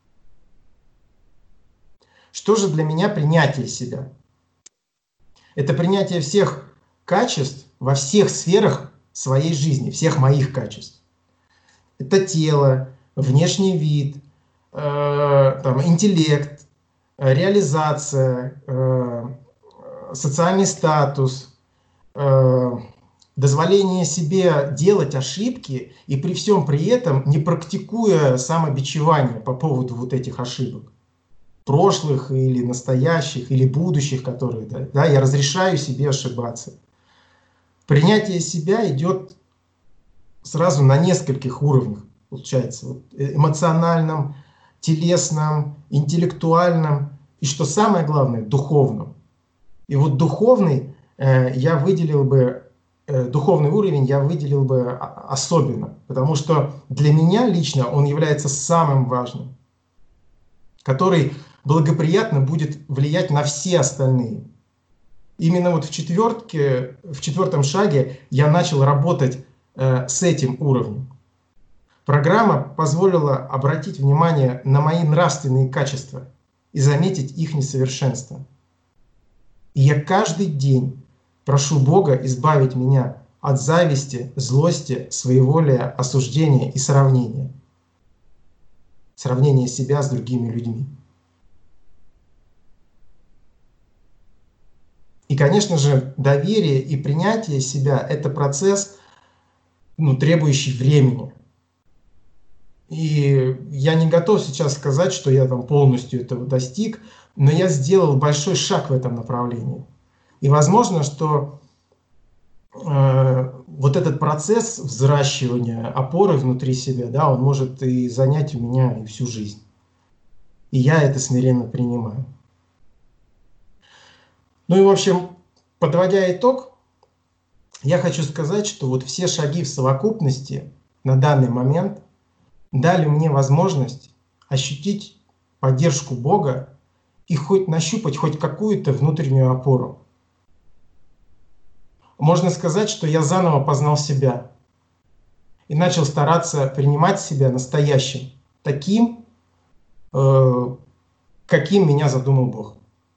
Что же для меня принятие себя? Это принятие всех качеств во всех сферах своей жизни, всех моих качеств. Это тело, внешний вид, э, там, интеллект, реализация, э, социальный статус, э, дозволение себе делать ошибки и при всем при этом не практикуя самобичевание по поводу вот этих ошибок. Прошлых или настоящих, или будущих, которые, да, да, я разрешаю себе ошибаться. Принятие себя идет сразу на нескольких уровнях, получается, вот, эмоциональном, телесном, интеллектуальном и, что самое главное, духовном. И вот духовный э, я выделил бы, э, духовный уровень я выделил бы особенно, потому что для меня лично он является самым важным, который благоприятно будет влиять на все остальные. Именно вот в четвертке, в четвертом шаге я начал работать э, с этим уровнем. Программа позволила обратить внимание на мои нравственные качества и заметить их несовершенство. И я каждый день прошу Бога избавить меня от зависти, злости, своеволия, осуждения и сравнения. Сравнения себя с другими людьми. И, конечно же, доверие и принятие себя – это процесс, ну, требующий времени. И я не готов сейчас сказать, что я там полностью этого достиг, но я сделал большой шаг в этом направлении. И возможно, что э, вот этот процесс взращивания опоры внутри себя, да, он может и занять у меня и всю жизнь. И я это смиренно принимаю. Ну и, в общем, подводя итог, я хочу сказать, что вот все шаги в совокупности на данный момент дали мне возможность ощутить поддержку Бога и хоть нащупать хоть какую-то внутреннюю опору. Можно сказать, что я заново познал себя и начал стараться принимать себя настоящим, таким, э, каким меня задумал Бог.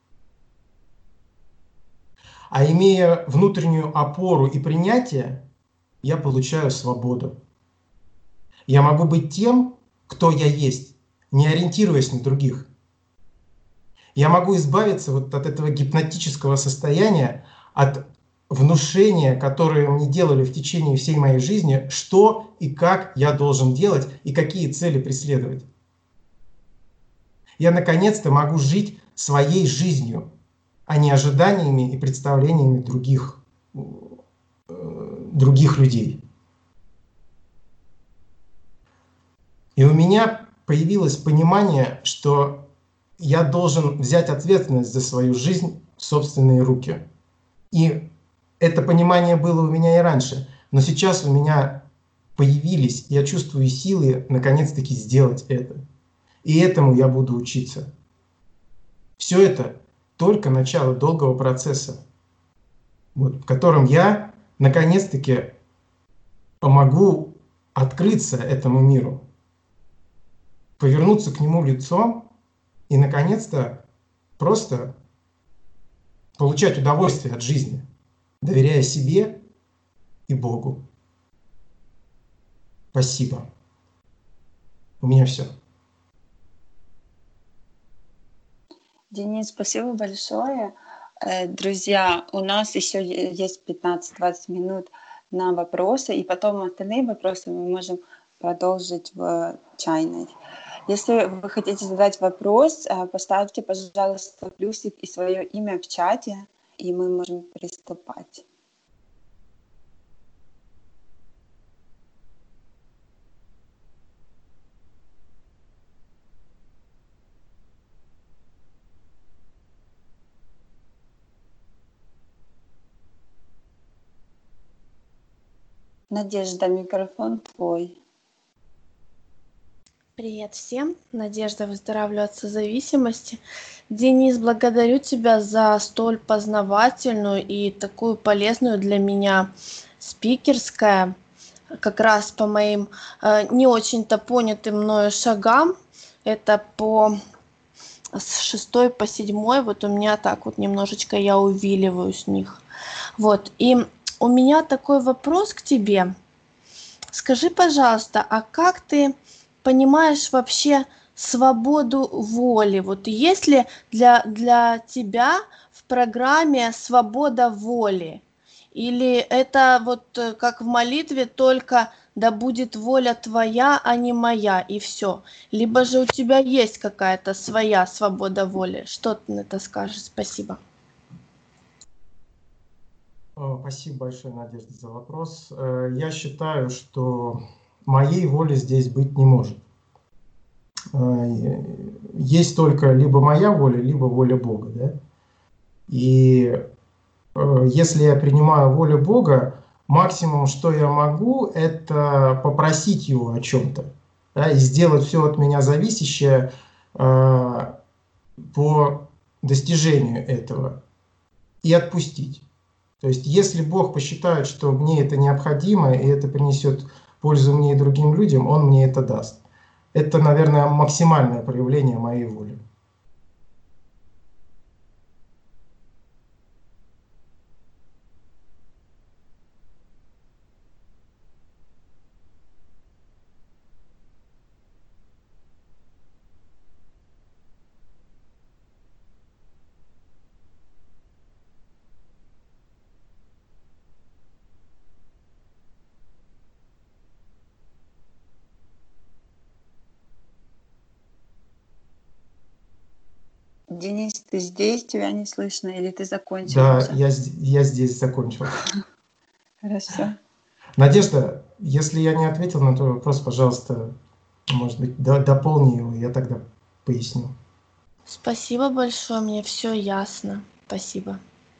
А имея внутреннюю опору и принятие, я получаю свободу. Я могу быть тем, кто я есть, не ориентируясь на других. Я могу избавиться вот от этого гипнотического состояния, от внушения, которое мне делали в течение всей моей жизни, что и как я должен делать и какие цели преследовать. Я наконец-то могу жить своей жизнью, а не ожиданиями и представлениями других, э, других людей. И у меня появилось понимание, что я должен взять ответственность за свою жизнь в собственные руки. И это понимание было у меня и раньше, но сейчас у меня появились, я чувствую силы наконец-таки сделать это. И этому я буду учиться. Все это только начало долгого процесса, вот, в котором я наконец-таки помогу открыться этому миру, повернуться к нему лицом и наконец-то просто получать удовольствие от жизни, доверяя себе и Богу. Спасибо. У меня все. Денис, спасибо большое. Э, Друзья, у нас еще е- есть пятнадцать-двадцать минут на вопросы, и потом остальные вопросы мы можем продолжить в чайной. Если вы хотите задать вопрос, э, поставьте, пожалуйста, плюсик и свое имя в чате, и мы можем приступать. Надежда, микрофон твой. Привет всем! Надежда выздоравливает от созависимости. Денис, благодарю тебя за столь познавательную и такую полезную для меня спикерская, как раз по моим э, не очень-то понятым мною шагам. Это по с шестой по седьмой, вот у меня так вот немножечко я увиливаю с них. Вот, и у меня такой вопрос к тебе. Скажи, пожалуйста, а как ты понимаешь вообще свободу воли? Вот есть ли для, для тебя в программе свобода воли? Или это вот э, как в молитве только да будет воля твоя, а не моя, и все? Либо же у тебя есть какая-то своя свобода воли? Что ты на это скажешь? Спасибо. Э, Спасибо большое, Надежда, за вопрос. Э, Я считаю, что моей воли здесь быть не может. Э, Есть только либо моя воля, либо воля Бога. Да? И э, если я принимаю волю Бога, максимум, что я могу, это попросить Его о чем-то, да, и сделать все от меня зависящее э, по достижению этого и отпустить. То есть, если Бог посчитает, что мне это необходимо, и это принесет пользу мне и другим людям, Он мне это даст. Это, наверное, максимальное проявление моей воли. Денис, ты здесь? Тебя не слышно? Или ты закончил Да, уже? я, з- я здесь закончил. Хорошо. Надежда, если я не ответил на твой вопрос, пожалуйста, может быть, до- дополни его, я тогда поясню. Спасибо большое, мне все ясно. Спасибо.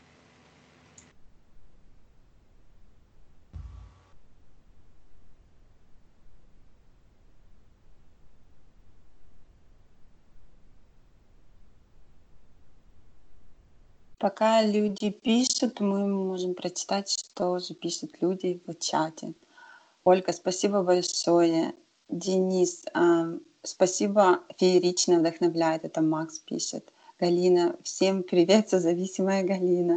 Пока люди пишут, мы можем прочитать, что же пишут люди в чате. Ольга, спасибо большое. Денис, а, спасибо, феерично вдохновляет. Это Макс пишет. Галина, всем привет, созависимая Галина.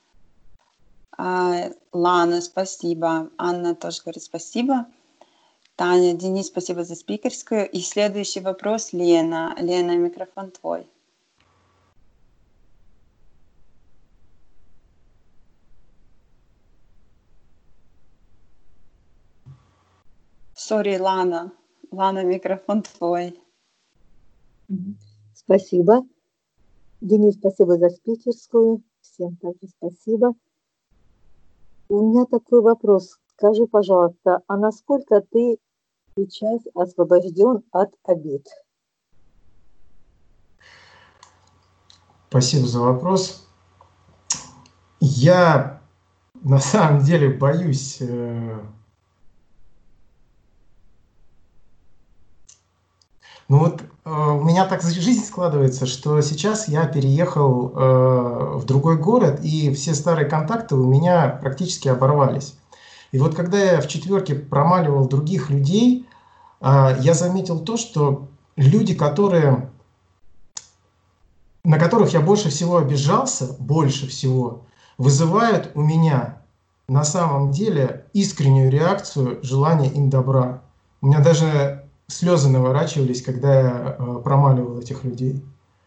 А, Лана, спасибо. Анна тоже говорит спасибо. Таня, Денис, спасибо за спикерскую. И следующий вопрос Лена. Лена, микрофон твой. Сори, Лана. Лана, микрофон твой. Мгм. Спасибо. Денис, спасибо за спикерскую. Всем также спасибо. У меня такой вопрос. Скажи, пожалуйста, а насколько ты сейчас освобожден от обид? Спасибо за вопрос. Я на самом деле боюсь э, ну вот э, у меня так жизнь складывается, что сейчас я переехал э, в другой город, и все старые контакты у меня практически оборвались. И вот когда я в четверке промаливал других людей, э, я заметил то, что люди, которые, на которых я больше всего обижался, больше всего, вызывают у меня на самом деле искреннюю реакцию, желание им добра. У меня даже слезы наворачивались, когда я э, промаливал этих людей.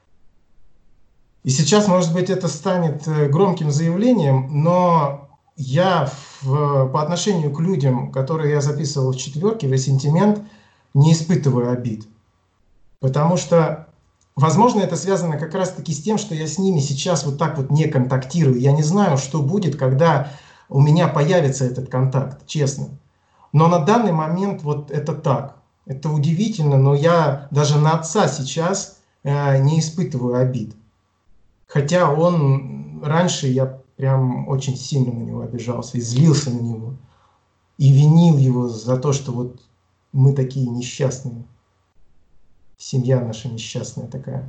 И сейчас, может быть, это станет э, громким заявлением, но я в, по отношению к людям, которые я записывал в четверке, в сентимент, не испытываю обид. Потому что, возможно, это связано как раз-таки с тем, что я с ними сейчас вот так вот не контактирую. Я не знаю, что будет, когда у меня появится этот контакт, честно. Но на данный момент вот это так. Это удивительно, но я даже на отца сейчас э, не испытываю обид. Хотя он раньше я прям очень сильно на него обижался и злился на него. И винил его за то, что вот мы такие несчастные. Семья наша несчастная такая.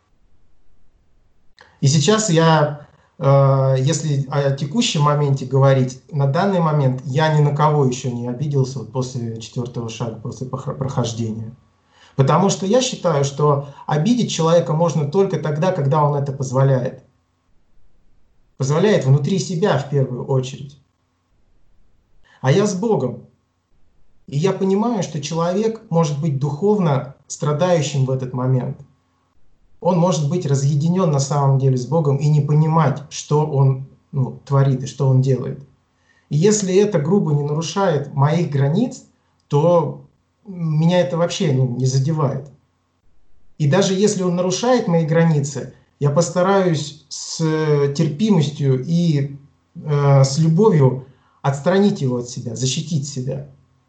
И сейчас я, э, если о текущем моменте говорить, на данный момент я ни на кого еще не обиделся вот после четвертого шага, после прохождения. Потому что я считаю, что обидеть человека можно только тогда, когда он это позволяет. Позволяет внутри себя в первую очередь. А я с Богом. И я понимаю, что человек может быть духовно страдающим в этот момент. Он может быть разъединен на самом деле с Богом и не понимать, что он ну, творит и что он делает. И если это грубо не нарушает моих границ, то меня это вообще ну, не задевает. И даже если он нарушает мои границы, я постараюсь с терпимостью и э, с любовью отстранить его от себя, защитить себя.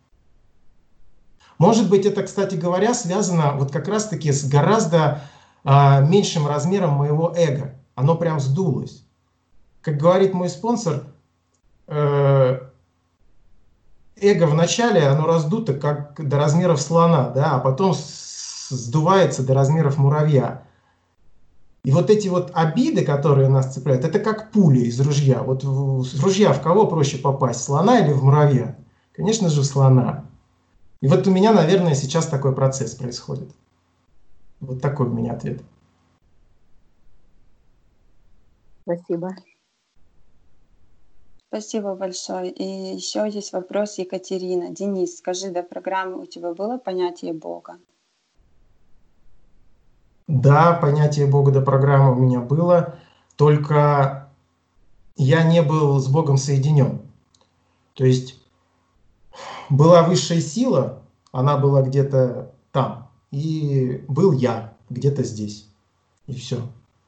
Может быть, это, кстати говоря, связано вот как раз-таки с гораздо э, меньшим размером моего эго. Оно прям сдулось. Как говорит мой спонсор, э, эго в начале, оно раздуто как до размеров слона, да, а потом сдувается до размеров муравья. И вот эти вот обиды, которые нас цепляют, это как пули из ружья. Вот с ружья в кого проще попасть, слона или в муравья? Конечно же, в слона. И вот у меня, наверное, сейчас такой процесс происходит. Вот такой у меня ответ. Спасибо. Спасибо большое. И еще есть вопрос Екатерина. Денис, скажи, до программы у тебя было понятие Бога? Да, понятие Бога до программы у меня было, только я не был с Богом соединен. То есть была высшая сила, она была где-то там, и был я где-то здесь. И все.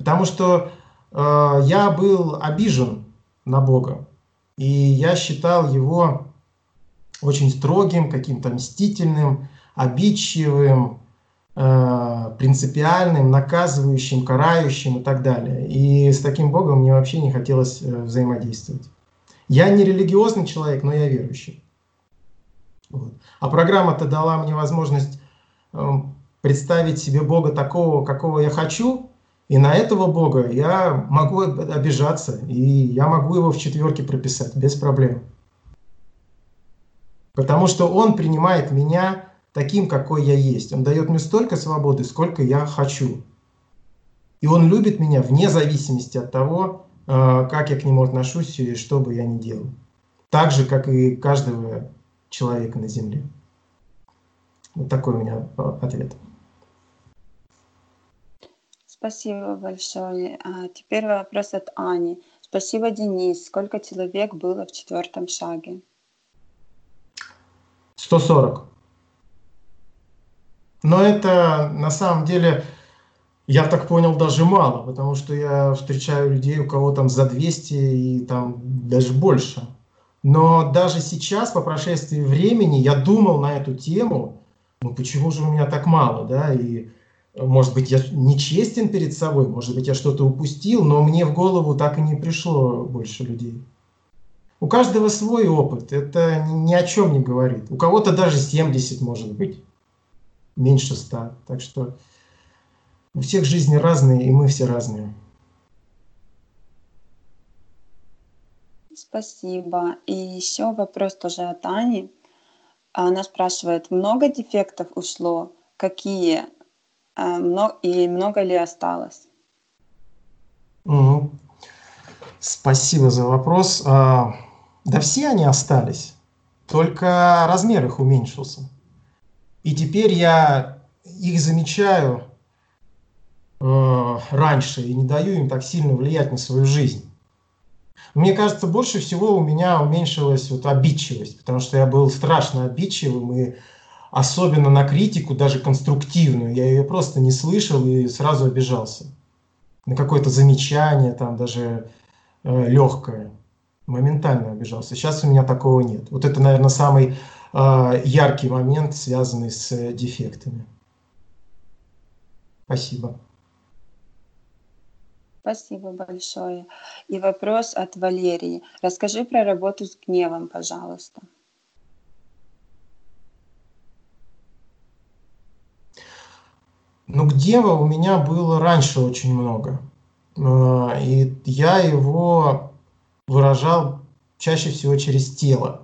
Потому что э, я был обижен на Бога, и я считал его очень строгим, каким-то мстительным, обидчивым, э, принципиальным, наказывающим, карающим и так далее. И с таким Богом мне вообще не хотелось э, взаимодействовать. Я не религиозный человек, но я верующий. Вот. А программа-то дала мне возможность э, представить себе Бога такого, какого я хочу, и на этого Бога я могу обижаться, и я могу его в четверке прописать без проблем. Потому что он принимает меня таким, какой я есть. Он дает мне столько свободы, сколько я хочу. И он любит меня вне зависимости от того, как я к нему отношусь и что бы я ни делал. Так же, как и каждого человека на земле. Вот такой у меня ответ. Спасибо большое. А теперь вопрос от Ани. Спасибо, Денис. Сколько человек было в четвертом шаге? сто сорок. Но это на самом деле, я так понял, даже мало, потому что я встречаю людей, у кого там за двести и там даже больше. Но даже сейчас, по прошествии времени, я думал на эту тему, ну почему же у меня так мало, да, и может быть я нечестен перед собой, может быть я что-то упустил, но мне в голову так и не пришло больше людей. У каждого свой опыт, это ни о чем не говорит. У кого-то даже семьдесят может быть, меньше ста. Так что у всех жизни разные, и мы все разные. Спасибо. И еще вопрос тоже от Ани. Она спрашивает, много дефектов ушло? Какие? И много ли осталось? Угу. Спасибо за вопрос. Да все они остались, только размер их уменьшился. И теперь я их замечаю э, раньше и не даю им так сильно влиять на свою жизнь. Мне кажется, больше всего у меня уменьшилась вот обидчивость, потому что я был страшно обидчивым, и особенно на критику, даже конструктивную, я ее просто не слышал и сразу обижался. На какое-то замечание, там даже э, легкое. Моментально обижался. Сейчас у меня такого нет. Вот это, наверное, самый э, яркий момент, связанный с э, дефектами. Спасибо. Спасибо большое. И вопрос от Валерии. Расскажи про работу с гневом, пожалуйста. Ну, гнева у меня было раньше очень много. Э, и я его выражал чаще всего через тело.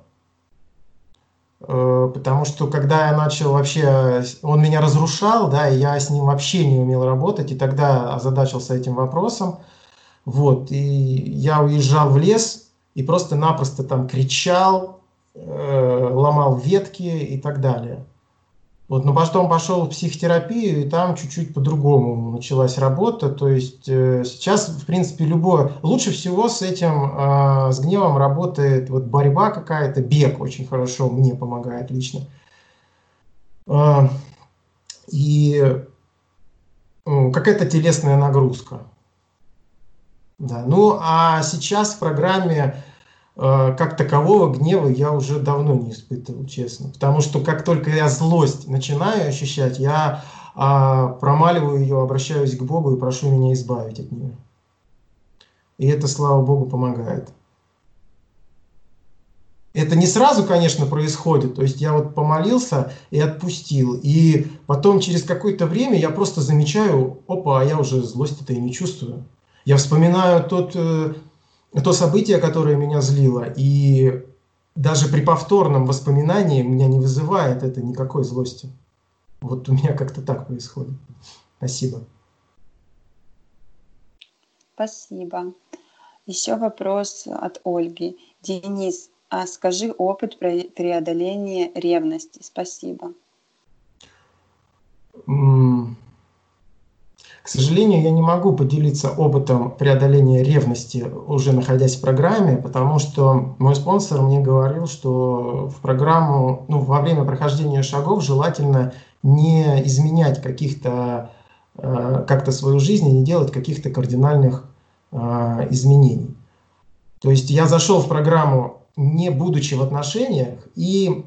Потому что когда я начал вообще, он меня разрушал, да, и я с ним вообще не умел работать, и тогда озадачился этим вопросом. Вот, и я уезжал в лес и просто-напросто там кричал, э, ломал ветки и так далее. Вот, но потом пошел в психотерапию, и там чуть-чуть по-другому началась работа. То есть э, сейчас, в принципе, любое... Лучше всего с этим, э, с гневом работает вот борьба какая-то, бег очень хорошо мне помогает лично. Э, и э, какая-то телесная нагрузка. Да. Ну, а сейчас в программе как такового гнева я уже давно не испытывал, честно. Потому что как только я злость начинаю ощущать, я а, промаливаю ее, обращаюсь к Богу и прошу меня избавить от нее. И это, слава Богу, помогает. Это не сразу, конечно, происходит. То есть я вот помолился и отпустил. И потом через какое-то время я просто замечаю, опа, а я уже злости-то и не чувствую. Я вспоминаю тот... то событие, которое меня злило, и даже при повторном воспоминании меня не вызывает это никакой злости. Вот у меня как-то так происходит. Спасибо. Спасибо. Еще вопрос от Ольги. Денис, а скажи опыт преодоления ревности. Спасибо. К сожалению, я не могу поделиться опытом преодоления ревности, уже находясь в программе, потому что мой спонсор мне говорил, что в программу, ну, во время прохождения шагов желательно не изменять каких-то э, как-то свою жизнь и не делать каких-то кардинальных э, изменений. То есть я зашел в программу, не будучи в отношениях, и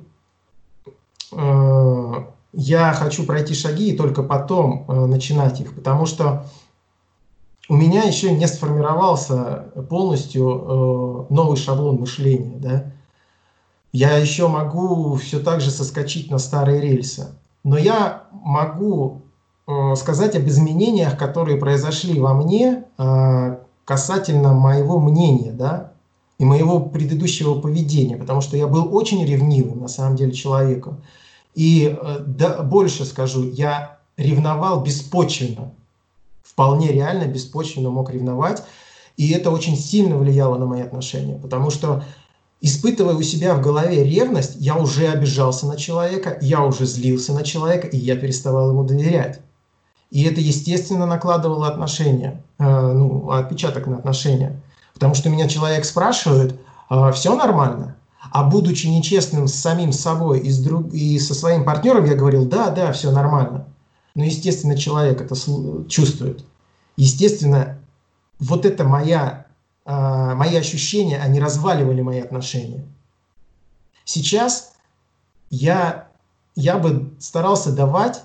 э, я хочу пройти шаги и только потом э, начинать их, потому что у меня еще не сформировался полностью э, новый шаблон мышления, да? Я еще могу все так же соскочить на старые рельсы, но я могу э, сказать об изменениях, которые произошли во мне э, касательно моего мнения, да, и моего предыдущего поведения, потому что я был очень ревнивым, на самом деле, человеком. И э, да, больше скажу, я ревновал беспочвенно, вполне реально беспочвенно мог ревновать, и это очень сильно влияло на мои отношения, потому что, испытывая у себя в голове ревность, я уже обижался на человека, я уже злился на человека, и я переставал ему доверять. И это, естественно, накладывало отношения, э, ну, отпечаток на отношения. Потому что меня человек спрашивает, э, все нормально? А будучи нечестным с самим собой и, с друг... и со своим партнером, я говорил, да, да, все нормально. Но, естественно, человек это чувствует. Естественно, вот это моя... мои ощущения, они разваливали мои отношения. Сейчас я, я бы старался давать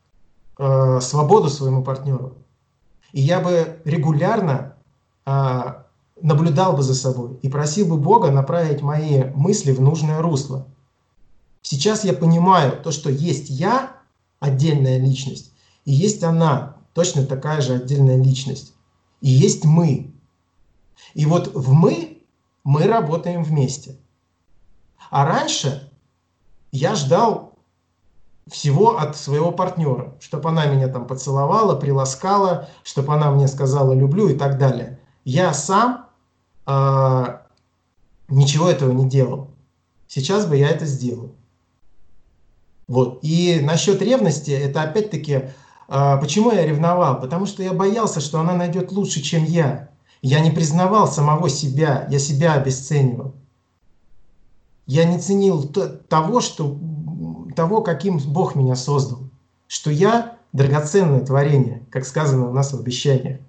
э, свободу своему партнеру. И я бы регулярно э, наблюдал бы за собой и просил бы Бога направить мои мысли в нужное русло. Сейчас я понимаю то, что есть я, отдельная личность, и есть она, точно такая же отдельная личность. И есть мы. И вот в «мы» мы работаем вместе. А раньше я ждал всего от своего партнера, чтобы она меня там поцеловала, приласкала, чтобы она мне сказала «люблю» и так далее. Я сам э, ничего этого не делал. Сейчас бы я это сделал. Вот. И насчет ревности, это опять-таки, э, почему я ревновал? Потому что я боялся, что она найдет лучше, чем я. Я не признавал самого себя, я себя обесценивал. Я не ценил того, что, того, каким Бог меня создал. Что я драгоценное творение, как сказано у нас в обещаниях.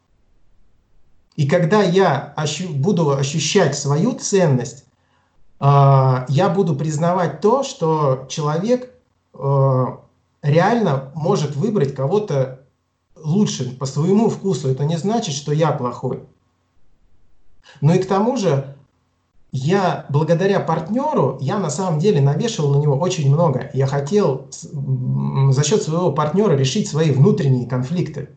И когда я ощу, буду ощущать свою ценность, э, я буду признавать то, что человек э, реально может выбрать кого-то лучше по своему вкусу. Это не значит, что я плохой. Но и к тому же, я благодаря партнеру, я на самом деле навешивал на него очень много. Я хотел за счет своего партнера решить свои внутренние конфликты.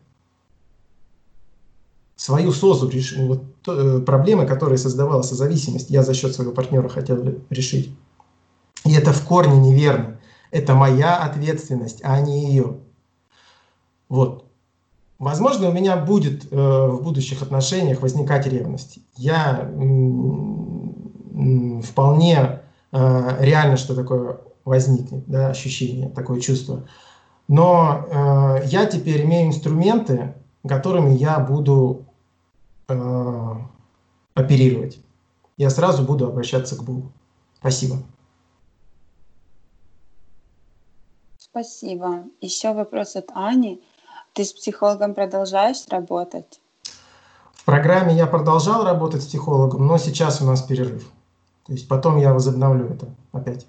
Свою созу, вот, проблемы, которые создавала созависимость, я за счет своего партнера хотел решить. И это в корне неверно. Это моя ответственность, а не ее. Вот. Возможно, у меня будет э, в будущих отношениях возникать ревность. Я м, вполне э, реально, что такое возникнет, да, ощущение, такое чувство. Но э, я теперь имею инструменты, которыми я буду э, оперировать. Я сразу буду обращаться к Богу. Спасибо. Спасибо. Еще вопрос от Ани. Ты с психологом продолжаешь работать? В программе я продолжал работать с психологом, но сейчас у нас перерыв. То есть потом я возобновлю это опять.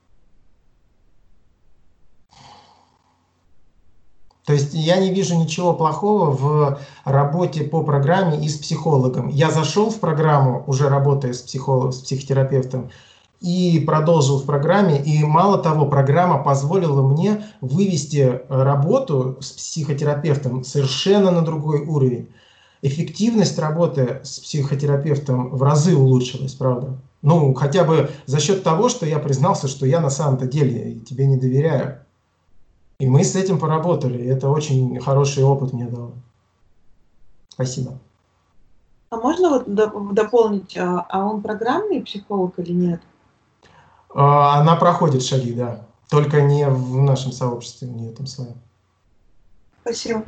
То есть я не вижу ничего плохого в работе по программе и с психологом. Я зашел в программу, уже работая с психологом, с психотерапевтом, и продолжил в программе. И мало того, программа позволила мне вывести работу с психотерапевтом совершенно на другой уровень. Эффективность работы с психотерапевтом в разы улучшилась, правда. Ну, хотя бы за счет того, что я признался, что я на самом-то деле тебе не доверяю. И мы с этим поработали, и это очень хороший опыт мне дало. Спасибо. А можно вот дополнить, а он программный психолог или нет? Она проходит шаги, да. Только не в нашем сообществе, не там своем. Спасибо.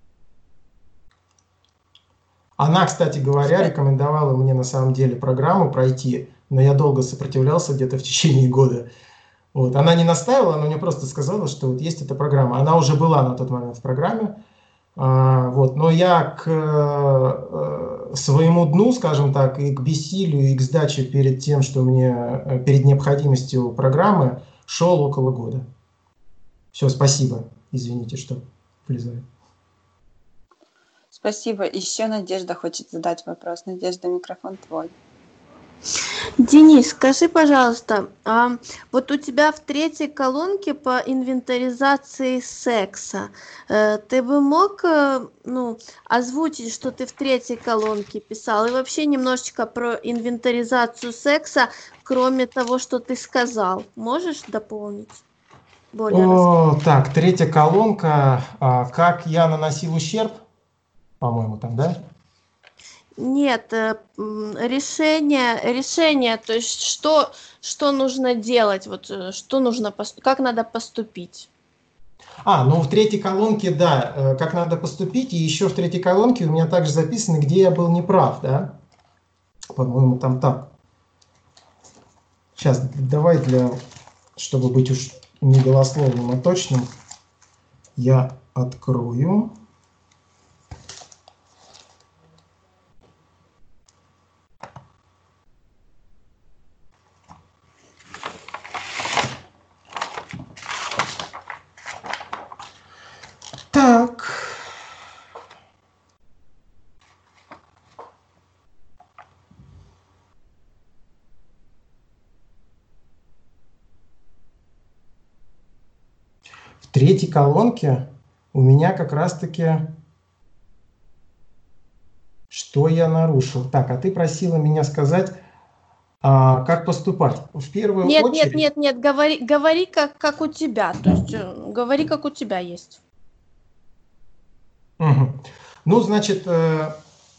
Она, кстати говоря, рекомендовала мне на самом деле программу пройти, но я долго сопротивлялся, где-то в течение года. Вот. Она не настаивала, она мне просто сказала, что вот есть эта программа. Она уже была на тот момент в программе, А, вот. Но я к э, своему дну, скажем так, и к бессилию, и к сдаче перед тем, что мне, перед необходимостью программы, шел около года. Все, спасибо. Извините, что влезаю. Спасибо. Еще Надежда хочет задать вопрос. Надежда, микрофон твой. Денис, скажи, пожалуйста, а вот у тебя в третьей колонке по инвентаризации секса, э, ты бы мог, э, ну, озвучить, что ты в третьей колонке писал, и вообще немножечко про инвентаризацию секса, кроме того, что ты сказал. Можешь дополнить? Более раз. О, так, третья колонка. А, как я наносил ущерб, по-моему, там, да? Нет, э, м, решение, решение, то есть что, что нужно делать, вот э, что нужно, пос- как надо поступить. А, ну в третьей колонке, да, э, как надо поступить, и еще в третьей колонке у меня также записано, где я был неправ, да? По-моему, там так. Сейчас, давай, для, чтобы быть уж не голословным, а точным, я открою. Так. В третьей колонке у меня как раз-таки, что я нарушил. Так, а ты просила меня сказать, а, как поступать. В первую Нет, нет, очередь... нет, нет, говори, говори как, как у тебя, то есть э, говори, как у тебя есть. Мгм. Ну, значит, э,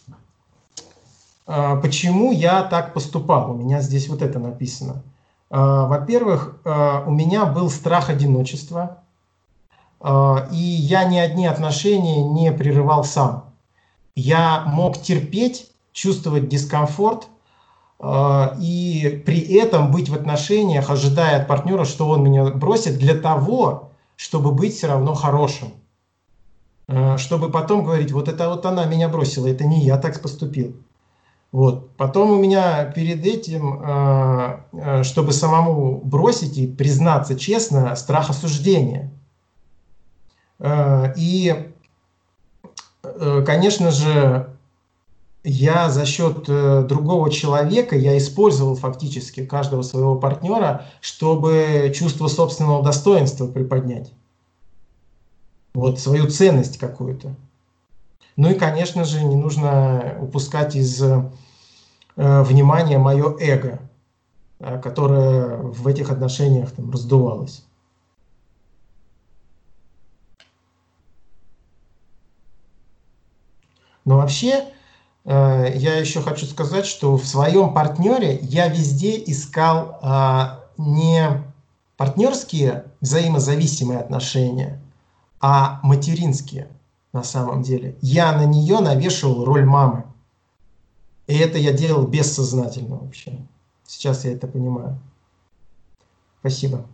э, почему я так поступал? У меня здесь вот это написано. Э, Во-первых, э, у меня был страх одиночества, э, и я ни одни отношения не прерывал сам. Я мог терпеть, чувствовать дискомфорт, э, и при этом быть в отношениях, ожидая от партнера, что он меня бросит, для того, чтобы быть все равно хорошим. Э, Чтобы потом говорить, вот это вот она меня бросила, это не я так поступил. Вот. Потом у меня перед этим, э, э, чтобы самому бросить и признаться честно, страх осуждения. Э, И, э, конечно же, я за счет э, другого человека, я использовал фактически каждого своего партнера, чтобы чувство собственного достоинства приподнять. Вот свою ценность какую-то. Ну и, конечно же, не нужно упускать из э, внимания мое эго, э, которое в этих отношениях там раздувалось. Но вообще, э, я еще хочу сказать, что в своем партнере я везде искал а, не партнерские взаимозависимые отношения, а материнские на самом деле. Я на нее навешивал роль мамы. И это я делал бессознательно вообще. Сейчас я это понимаю. Спасибо.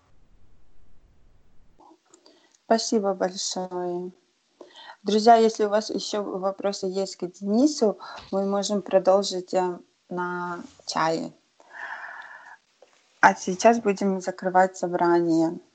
Спасибо большое. Друзья, если у вас еще вопросы есть к Денису, мы можем продолжить э, на чае. А сейчас будем закрывать собрание.